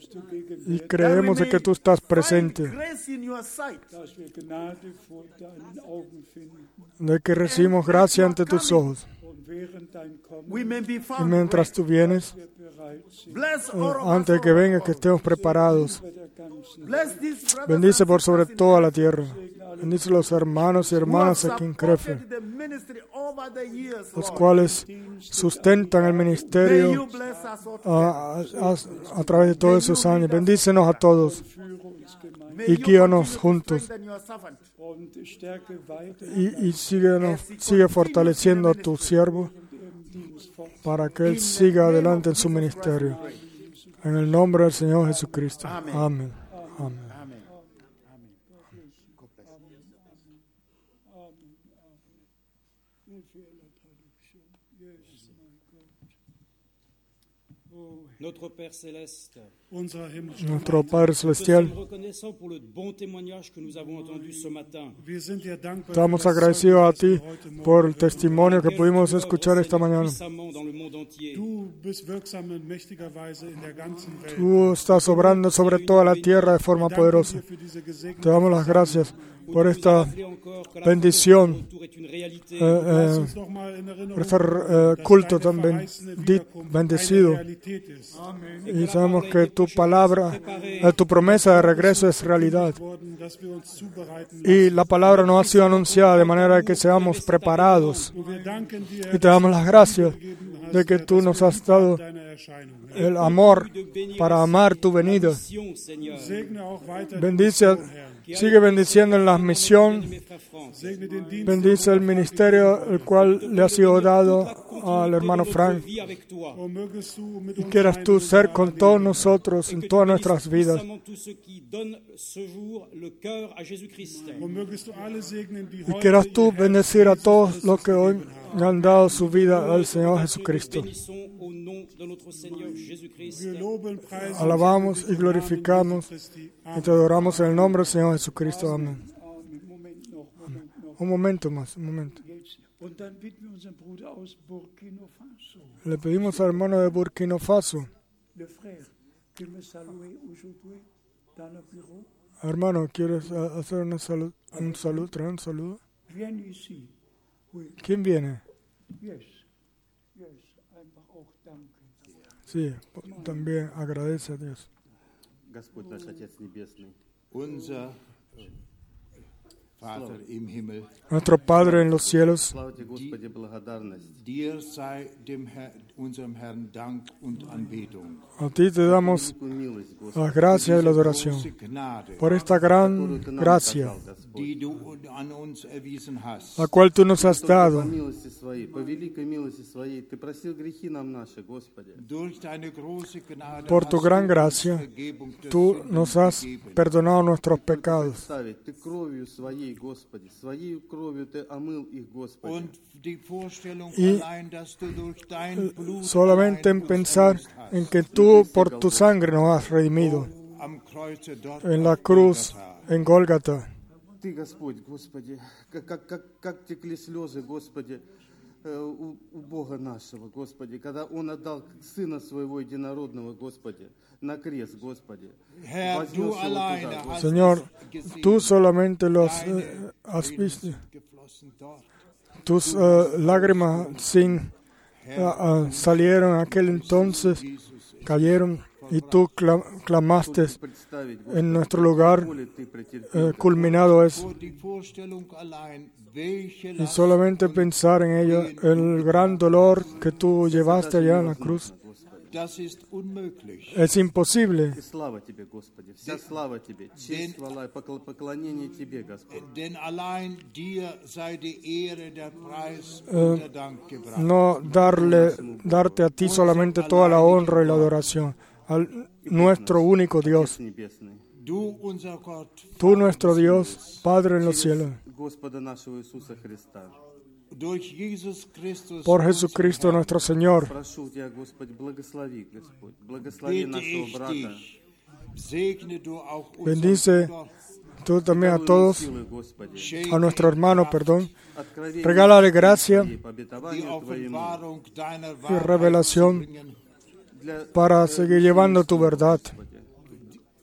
[SPEAKER 3] dass du gegenwärtig
[SPEAKER 1] y creemos de que tú estás presente,
[SPEAKER 6] grace in your sight.
[SPEAKER 3] dass wir Gnade vor deinen Augen finden
[SPEAKER 1] de que recibimos gracia ante tus ojos.
[SPEAKER 3] und während dein Kommen
[SPEAKER 6] We may be
[SPEAKER 1] Y
[SPEAKER 6] found
[SPEAKER 1] mientras tú vienes,
[SPEAKER 3] wir bereit sind,
[SPEAKER 6] bless all of us,
[SPEAKER 1] antes de que vengas, que estemos preparados.
[SPEAKER 3] bei der ganzen
[SPEAKER 6] bless these brothers
[SPEAKER 1] Bendice
[SPEAKER 6] and
[SPEAKER 1] por sobre
[SPEAKER 6] sisters in
[SPEAKER 1] toda la tierra. Bendice a los hermanos y
[SPEAKER 6] who have
[SPEAKER 1] hermanas aquí en Krefeld,
[SPEAKER 6] supported the ministry over the years,
[SPEAKER 1] los
[SPEAKER 6] Lord.
[SPEAKER 1] cuales sustentan el
[SPEAKER 6] May
[SPEAKER 1] ministerio
[SPEAKER 6] you bless us all together.
[SPEAKER 1] a través de todos esos años. Bendícenos a todos
[SPEAKER 3] führe uns gemeinsam
[SPEAKER 6] May
[SPEAKER 1] y
[SPEAKER 6] you
[SPEAKER 1] guíanos
[SPEAKER 6] continue to
[SPEAKER 1] juntos.
[SPEAKER 6] strengthen your servant.
[SPEAKER 3] und stärke weiter
[SPEAKER 1] Y sigue fortaleciendo a tu siervo
[SPEAKER 3] im Dienst fort.
[SPEAKER 1] para que él siga adelante en su ministerio. En el nombre del Señor Jesucristo. Amén. Amén.
[SPEAKER 6] Amen.
[SPEAKER 7] Notre Père Céleste,
[SPEAKER 3] Unser himmlischer
[SPEAKER 1] Nuestro Padre
[SPEAKER 7] nous
[SPEAKER 1] Celestial,
[SPEAKER 7] sommes reconnaissants pour le bon témoignage que nous avons entendu ce matin.
[SPEAKER 3] wir sind dir dankbar
[SPEAKER 1] estamos
[SPEAKER 3] für das
[SPEAKER 1] agradecidos a ti
[SPEAKER 3] Zeugnis, das wir heute Morgen
[SPEAKER 1] por el
[SPEAKER 3] gehört
[SPEAKER 1] testimonio que pudimos escuchar esta mañana.
[SPEAKER 7] Puissamment dans le monde entier.
[SPEAKER 3] haben. Du bist wirksam in mächtiger Weise in der ganzen Welt.
[SPEAKER 1] Tú estás obrando sobre toda la tierra de forma
[SPEAKER 3] Danke
[SPEAKER 1] poderosa.
[SPEAKER 3] dir für diese gesegnete
[SPEAKER 1] Te damos las gracias por esta
[SPEAKER 7] Rappelez encore que la
[SPEAKER 1] bendición,
[SPEAKER 7] retour est une réalité.
[SPEAKER 3] Lass uns noch mal in Erinnerung
[SPEAKER 1] por este
[SPEAKER 3] rufen, dass
[SPEAKER 1] culto
[SPEAKER 3] deine
[SPEAKER 1] tan
[SPEAKER 3] verheißene Wiederkunft
[SPEAKER 1] bendecido.
[SPEAKER 3] eine Realität ist.
[SPEAKER 1] Y sabemos que tu palabra, tu promesa de regreso es realidad.
[SPEAKER 3] Worden, dass wir uns zubereiten
[SPEAKER 1] Y la palabra nos ha sido anunciada de manera que seamos preparados.
[SPEAKER 3] Und wir danken dir,
[SPEAKER 1] Y te damos las gracias de que tú nos has dado
[SPEAKER 3] deiner Erscheinung.
[SPEAKER 1] el amor para amar tu venida.
[SPEAKER 7] Mission, Seigneur.
[SPEAKER 3] Segne auch weiter
[SPEAKER 1] Bendice, sigue bendiciendo en la misión.
[SPEAKER 7] Mes frères Franck,
[SPEAKER 3] Segne den Dienst,
[SPEAKER 1] Bendice el ministerio el cual le ha sido dado al hermano Frank.
[SPEAKER 7] vie avec toi.
[SPEAKER 3] und mögest du mit
[SPEAKER 1] Y
[SPEAKER 3] uns
[SPEAKER 1] quieras tú ser con todos nosotros en todas nuestras vidas.
[SPEAKER 7] Puissamment tous ceux qui donnent ce jour le cœur à Jésus-Christ.
[SPEAKER 3] und mögest du alle segnen, die
[SPEAKER 1] Y
[SPEAKER 3] heute
[SPEAKER 1] quieras tú
[SPEAKER 3] ihr Herz
[SPEAKER 1] bendecir a
[SPEAKER 3] Jesus
[SPEAKER 1] todos los que hoy
[SPEAKER 3] gegeben haben.
[SPEAKER 1] le han dado su vida al Señor Jesucristo.
[SPEAKER 7] Bénissons au nom de notre Seigneur Jésus-Christ.
[SPEAKER 3] Wir loben, preisen,
[SPEAKER 1] Alabamos
[SPEAKER 3] segnen
[SPEAKER 1] y
[SPEAKER 3] dich im Namen
[SPEAKER 1] glorificamos
[SPEAKER 3] Jesu Christi.
[SPEAKER 1] y
[SPEAKER 3] Amen.
[SPEAKER 1] te adoramos en el nombre del Señor Jesucristo. Amén.
[SPEAKER 3] Moment noch.
[SPEAKER 1] Un momento más, un momento.
[SPEAKER 3] Jetzt. Und dann bitten wir unseren Bruder aus Burkina Faso,
[SPEAKER 1] Le pedimos al hermano de Burkina Faso,
[SPEAKER 3] le frère, qui me saluer aujourd'hui dans le bureau.
[SPEAKER 1] hermano, ¿quieres hacer un saludo, traer un saludo?
[SPEAKER 3] Viens ici. Oui,
[SPEAKER 1] ¿Quién viene?
[SPEAKER 3] yes. Einfach auch danke.
[SPEAKER 1] Sí, también agradece a Dios.
[SPEAKER 8] Господь наш Отец Небесный,
[SPEAKER 9] Unser Vater im Himmel,
[SPEAKER 1] Nuestro Padre en los cielos,
[SPEAKER 8] слава Тебе, Господи, благодарность.
[SPEAKER 9] dir sei unserem Herrn Dank und Anbetung.
[SPEAKER 1] a ti te damos
[SPEAKER 8] Великую милость, Господи,
[SPEAKER 1] la gracia y la adoración
[SPEAKER 9] Große Gnade,
[SPEAKER 1] por esta gran
[SPEAKER 8] Ты нам
[SPEAKER 1] gracia,
[SPEAKER 8] оказал, Господь.
[SPEAKER 9] die du an uns erwiesen hast.
[SPEAKER 1] la cual tú nos has
[SPEAKER 8] Только
[SPEAKER 1] dado.
[SPEAKER 8] по милости Своей, по великой милости Своей, Ты просил грехи нам наши, Господи.
[SPEAKER 9] Durch deine große Gnade
[SPEAKER 1] Por tu
[SPEAKER 9] hast
[SPEAKER 1] gran
[SPEAKER 9] du uns
[SPEAKER 1] gracia,
[SPEAKER 9] Vergebung der
[SPEAKER 1] tú
[SPEAKER 9] Sünden
[SPEAKER 1] nos has
[SPEAKER 9] gegeben.
[SPEAKER 1] perdonado nuestros pecados.
[SPEAKER 8] Представить, Ты кровью Своей, Господи, Своей кровью Ты омыл их, Господи.
[SPEAKER 9] Und die Vorstellung
[SPEAKER 1] Y
[SPEAKER 9] allein, dass du durch dein Blut
[SPEAKER 1] Solamente en
[SPEAKER 9] allein uns
[SPEAKER 1] pensar
[SPEAKER 9] erlöst hast.
[SPEAKER 1] en que tú por tu sangre nos has redimido
[SPEAKER 9] Am Kreuze dort
[SPEAKER 1] en la
[SPEAKER 9] auf
[SPEAKER 1] cruz
[SPEAKER 9] Golgatha.
[SPEAKER 1] en Gólgata.
[SPEAKER 8] Ты, Господь, Господи, как текли слезы, Господи, у Бога нашего, Господи, когда Он отдал Сына Своего Единородного, Господи, на крест, Господи.
[SPEAKER 9] Herr,
[SPEAKER 8] Вознес
[SPEAKER 9] du
[SPEAKER 8] Его
[SPEAKER 9] alleine
[SPEAKER 8] туда,
[SPEAKER 9] hast
[SPEAKER 1] Señor,
[SPEAKER 9] es gesehen.
[SPEAKER 1] tú solamente
[SPEAKER 9] Deine
[SPEAKER 1] has visto.
[SPEAKER 9] Tränen geflossen dort.
[SPEAKER 1] Tus lágrimas salieron en aquel entonces, cayeron y tú clamaste
[SPEAKER 8] представить,
[SPEAKER 1] en nuestro lugar.
[SPEAKER 8] Господи, Ты претерпел.
[SPEAKER 1] Culminado es.
[SPEAKER 9] Nur die Vorstellung allein, welche
[SPEAKER 1] Y
[SPEAKER 9] Last
[SPEAKER 1] solamente pensar en ello, el gran dolor que tú llevaste allá en la cruz,
[SPEAKER 9] das ist unmöglich.
[SPEAKER 1] es imposible.
[SPEAKER 8] И слава Тебе, Господи, вся слава Тебе, честь, хвала и поклонение Тебе, Господь.
[SPEAKER 9] Denn allein dir sei die Ehre, der Preis und der Dank gebracht.
[SPEAKER 1] No darte a ti solamente toda la honra y la adoración, al nuestro único Dios.
[SPEAKER 8] Небесный,
[SPEAKER 9] Du, unser Gott,
[SPEAKER 1] Tú, nuestro Dios, Padre en los cielos,
[SPEAKER 8] Господа нашего Иисуса Христа.
[SPEAKER 9] durch Jesus Christus,
[SPEAKER 1] por Jesucristo nuestro Señor,
[SPEAKER 8] Прошу Тебя, Господь, благослови, Господь, благослови
[SPEAKER 9] bitte
[SPEAKER 8] нашего
[SPEAKER 9] ich
[SPEAKER 8] брата.
[SPEAKER 9] dich, segne du auch
[SPEAKER 1] bendice
[SPEAKER 9] unseren Bruder,
[SPEAKER 1] tú también a
[SPEAKER 8] Даруй ему
[SPEAKER 1] todos,
[SPEAKER 8] силы, Господи,
[SPEAKER 9] schenke
[SPEAKER 1] a nuestro hermano, perdón,
[SPEAKER 8] откровение
[SPEAKER 1] regálale gracia
[SPEAKER 8] Твоей, по
[SPEAKER 9] die
[SPEAKER 8] обетованию Твоему,
[SPEAKER 9] Offenbarung deiner
[SPEAKER 1] y
[SPEAKER 9] Wahrheit
[SPEAKER 1] revelación
[SPEAKER 9] zu bringen.
[SPEAKER 8] для
[SPEAKER 1] para seguir llevando tu verdad.
[SPEAKER 8] Господи.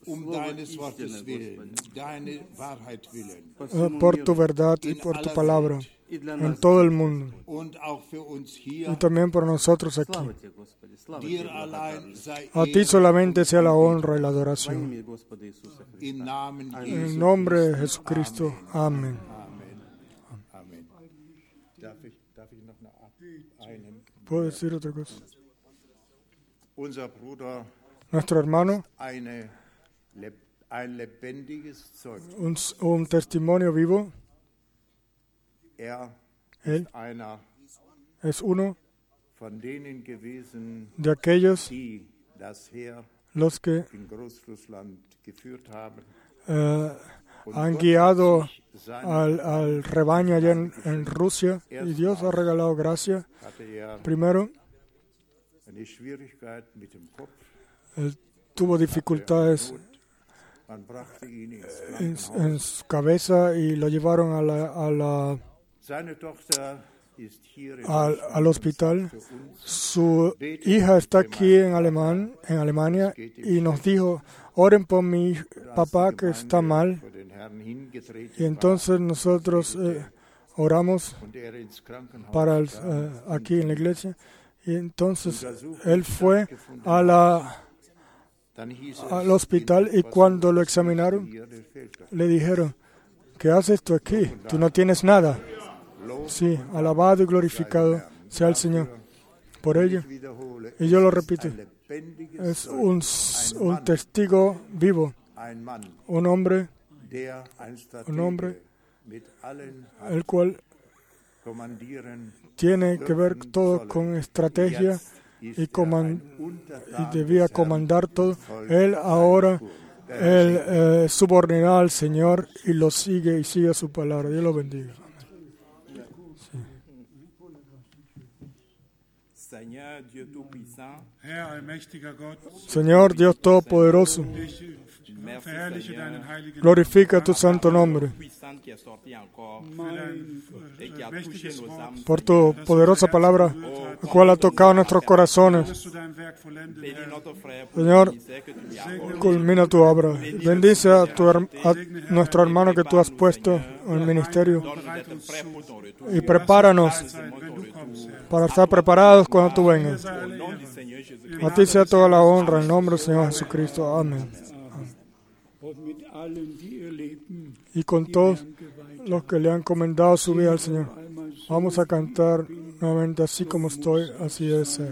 [SPEAKER 9] deines Wortes willen, deine Wahrheit willen.
[SPEAKER 1] Por tu verdad y por tu palabra, en todo el mundo.
[SPEAKER 9] Und auch für uns
[SPEAKER 1] Y
[SPEAKER 9] hier.
[SPEAKER 1] también por nosotros aquí.
[SPEAKER 8] Слава тебе, Господи, слава
[SPEAKER 9] Dir
[SPEAKER 8] тебе,
[SPEAKER 9] allein sei
[SPEAKER 1] A ti solamente sea la honra y la adoración.
[SPEAKER 8] имя Господа Иисуса Христа.
[SPEAKER 9] im Namen
[SPEAKER 1] En
[SPEAKER 9] Jesu.
[SPEAKER 1] el nombre de Jesucristo. Amén.
[SPEAKER 9] Amen. Amen. Darf ich noch einen?
[SPEAKER 1] ¿Puedo decir otra cosa?
[SPEAKER 9] Unser Bruder,
[SPEAKER 1] Nuestro hermano,
[SPEAKER 9] ein lebendiges Zeugnis.
[SPEAKER 1] un testimonio vivo.
[SPEAKER 9] Er
[SPEAKER 1] Él
[SPEAKER 9] ist einer
[SPEAKER 1] es uno
[SPEAKER 9] von denen gewesen,
[SPEAKER 1] de aquellos
[SPEAKER 9] die das Heer
[SPEAKER 1] los que
[SPEAKER 9] in Großrussland geführt haben.
[SPEAKER 1] Han guiado al rebaño allá en Rusia, y Dios ha regalado gracia.
[SPEAKER 9] Hatte er
[SPEAKER 1] Primero,
[SPEAKER 9] eine Schwierigkeit mit dem Kopf.
[SPEAKER 1] él tuvo dificultades
[SPEAKER 9] Man brachte ihn ins
[SPEAKER 1] en
[SPEAKER 9] Krankenhaus.
[SPEAKER 1] su cabeza y lo llevaron
[SPEAKER 9] Seine Tochter ist hier in
[SPEAKER 1] al hospital.
[SPEAKER 9] für uns.
[SPEAKER 1] Su hija está aquí en Alemania, y nos dijo: oren por mi papá que está mal.
[SPEAKER 9] Vor den Herrn hingetreten
[SPEAKER 1] Y entonces nosotros oramos
[SPEAKER 9] war und er ins Krankenhaus
[SPEAKER 1] para aquí en la iglesia. Y entonces él fue
[SPEAKER 9] Dann hieß es,
[SPEAKER 1] al hospital, y cuando lo examinaron
[SPEAKER 9] hier, der fehlt doch.
[SPEAKER 1] le dijeron: ¿qué haces tú aquí? Tú no tienes nada. Sí, alabado y glorificado sea el Señor por ello.
[SPEAKER 9] Ich wiederhole,
[SPEAKER 1] Y yo lo repito,
[SPEAKER 9] ein lebendiges
[SPEAKER 1] es
[SPEAKER 9] Zeugnis,
[SPEAKER 1] un testigo vivo,
[SPEAKER 9] ein Mann,
[SPEAKER 1] un hombre
[SPEAKER 9] der ein Stratege
[SPEAKER 1] un hombre
[SPEAKER 9] mit allen
[SPEAKER 1] el cual
[SPEAKER 9] kommandieren
[SPEAKER 1] tiene que ver todo con estrategia y debía comandar todo. Él ahora es subordinado al Señor y lo sigue y sigue su palabra. Dios lo bendiga.
[SPEAKER 10] Seigneur Dieu Tout-Puissant,
[SPEAKER 11] Herr, allmächtiger Gott,
[SPEAKER 1] Señor Dios Todopoderoso,
[SPEAKER 11] ich verherrliche deinen heiligen
[SPEAKER 1] glorifica tu santo nombre
[SPEAKER 10] puissant qui a sorti encore
[SPEAKER 11] Namen,
[SPEAKER 10] et qui a touché
[SPEAKER 11] mächtiges
[SPEAKER 10] nos
[SPEAKER 11] Wort,
[SPEAKER 10] âmes.
[SPEAKER 1] por tu poderosa palabra, la cual ha tocado nuestros corazones.
[SPEAKER 11] dass du dein Werk vollenden,
[SPEAKER 10] Bénis
[SPEAKER 11] Herr.
[SPEAKER 10] notre frère pour
[SPEAKER 1] Señor,
[SPEAKER 10] le ministère que tu lui as accordé.
[SPEAKER 1] culmina tu obra. Bendice a nuestro hermano que tú has puesto en el ministerio,
[SPEAKER 10] Donne-nous d'être prêts pour ton retour.
[SPEAKER 1] y prepáranos
[SPEAKER 11] Wenn du kommst, Herr.
[SPEAKER 1] para estar preparados cuando tú vengas.
[SPEAKER 10] Au nom du Seigneur Jésus-Christ.
[SPEAKER 1] A ti sea toda la honra en nombre del Señor Jesucristo. Amén.
[SPEAKER 3] Und mit allen, die ihr Leben
[SPEAKER 1] Y con todos los que le han encomendado su vida al Señor,
[SPEAKER 3] einmal so
[SPEAKER 1] vamos a cantar nuevamente: así como estoy, así debe ser.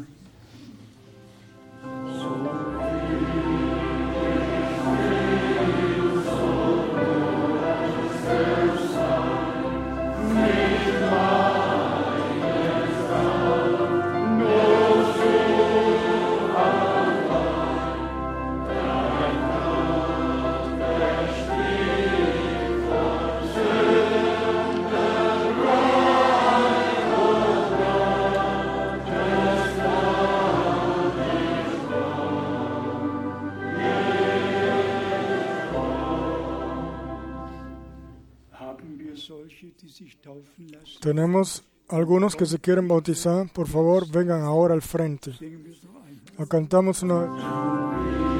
[SPEAKER 3] haben wir solche, die sich taufen lassen.
[SPEAKER 1] Tenemos algunos que se quieren bautizar. Por favor, vengan ahora al frente.
[SPEAKER 3] Singen wir so ein.
[SPEAKER 1] O cantamos una.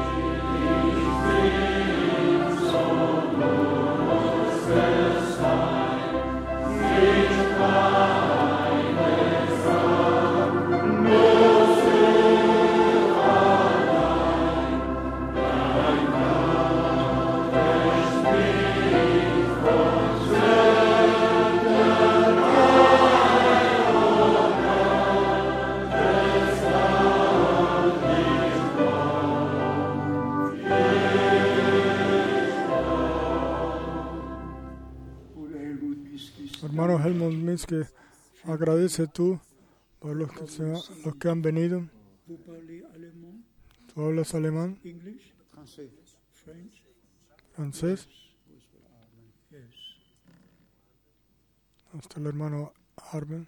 [SPEAKER 3] Bruder Helmut Miskis,
[SPEAKER 1] Hermano Helmut Minsky, agradece tú por los que han venido.
[SPEAKER 3] vous parlez allemand,
[SPEAKER 1] ¿Tú hablas alemán,
[SPEAKER 3] English, French?
[SPEAKER 1] francés?
[SPEAKER 3] Yes.
[SPEAKER 1] Hasta el hermano Arben.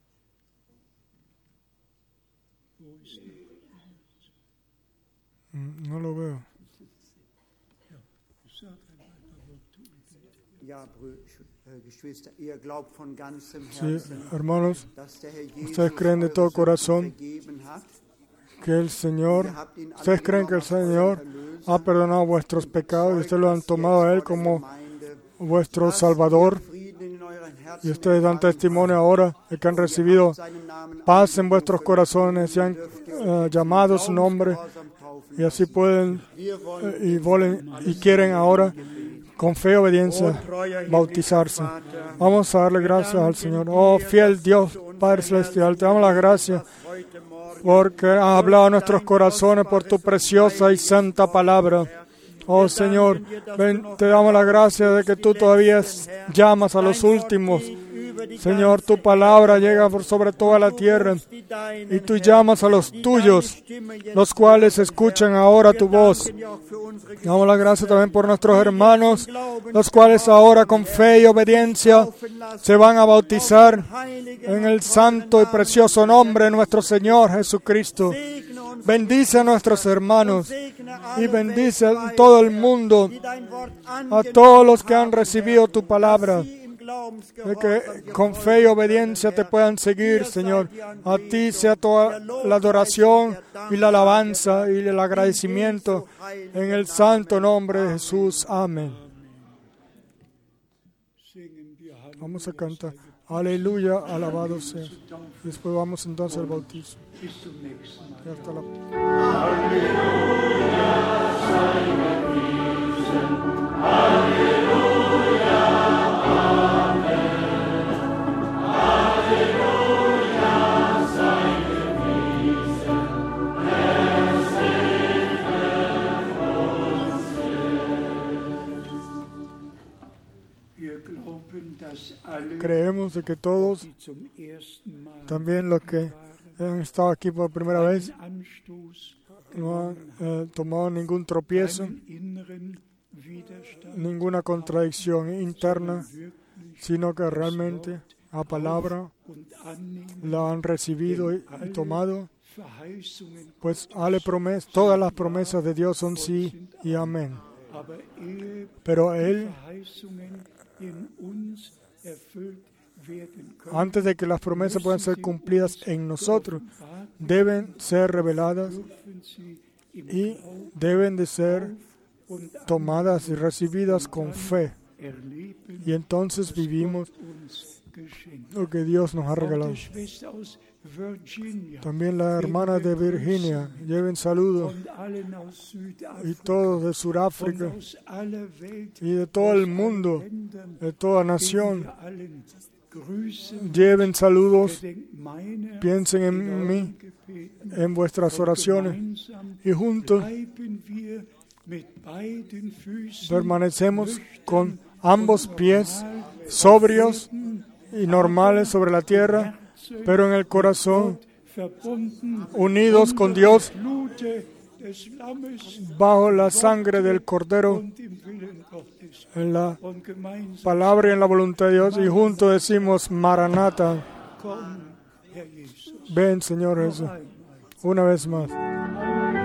[SPEAKER 3] Wo ist er?
[SPEAKER 1] No lo veo.
[SPEAKER 3] Sag ein paar Worte.
[SPEAKER 6] Ja, Geschwister, ihr glaubt von ganzem
[SPEAKER 1] Sí,
[SPEAKER 6] Herzen,
[SPEAKER 1] hermanos,
[SPEAKER 6] dass der Herr Jesus
[SPEAKER 1] ustedes creen de todo
[SPEAKER 6] eure Sünden
[SPEAKER 1] corazón
[SPEAKER 6] vergeben hat.
[SPEAKER 1] que el Señor, ustedes creen que el Señor ha perdonado vuestros pecados y ustedes lo han tomado a Él como vuestro Salvador. Y ustedes dan testimonio ahora de que han recibido paz en vuestros corazones y han llamado su nombre. Y así pueden y quieren ahora, con fe y obediencia, bautizarse. Vamos a darle gracias al Señor. Oh, fiel Dios, Padre Celestial, te damos las gracias porque has hablado a nuestros corazones por tu preciosa y santa palabra. Oh, Señor, te damos las gracias de que tú todavía llamas a los últimos. Señor, tu palabra llega por sobre toda la tierra y tú llamas a los tuyos, los cuales escuchan ahora tu voz. Damos las gracias también por nuestros hermanos, los cuales ahora con fe y obediencia se van a bautizar en el santo y precioso nombre de nuestro Señor Jesucristo. Bendice a nuestros hermanos y bendice a todo el mundo, a todos los que han recibido tu palabra, de que con fe y obediencia te puedan seguir, Señor. A ti sea toda la adoración y la alabanza y el agradecimiento en el santo nombre de Jesús. Amén. Vamos a cantar. Aleluya, alabado sea. Después vamos entonces al bautismo. Y hasta la... Creemos de que todos, también los que han estado aquí por primera vez, no han tomado ningún tropiezo, ninguna contradicción interna, sino que realmente la palabra la han recibido y tomado, pues todas las promesas de Dios son sí y amén. Pero Él, antes de que las promesas puedan ser cumplidas en nosotros, deben ser reveladas y deben de ser tomadas y recibidas con fe. Y entonces vivimos lo que Dios nos ha regalado. También la hermana de Virginia, lleven saludos, y todos de Sudáfrica y de todo el mundo, de toda nación, lleven saludos, piensen en mí, en vuestras oraciones, y juntos permanecemos con ambos pies sobrios y normales sobre la tierra, pero en el corazón, unidos con Dios, bajo la sangre del Cordero, en la palabra y en la voluntad de Dios, y juntos decimos, Maranata, ven Señor Jesús, una vez más.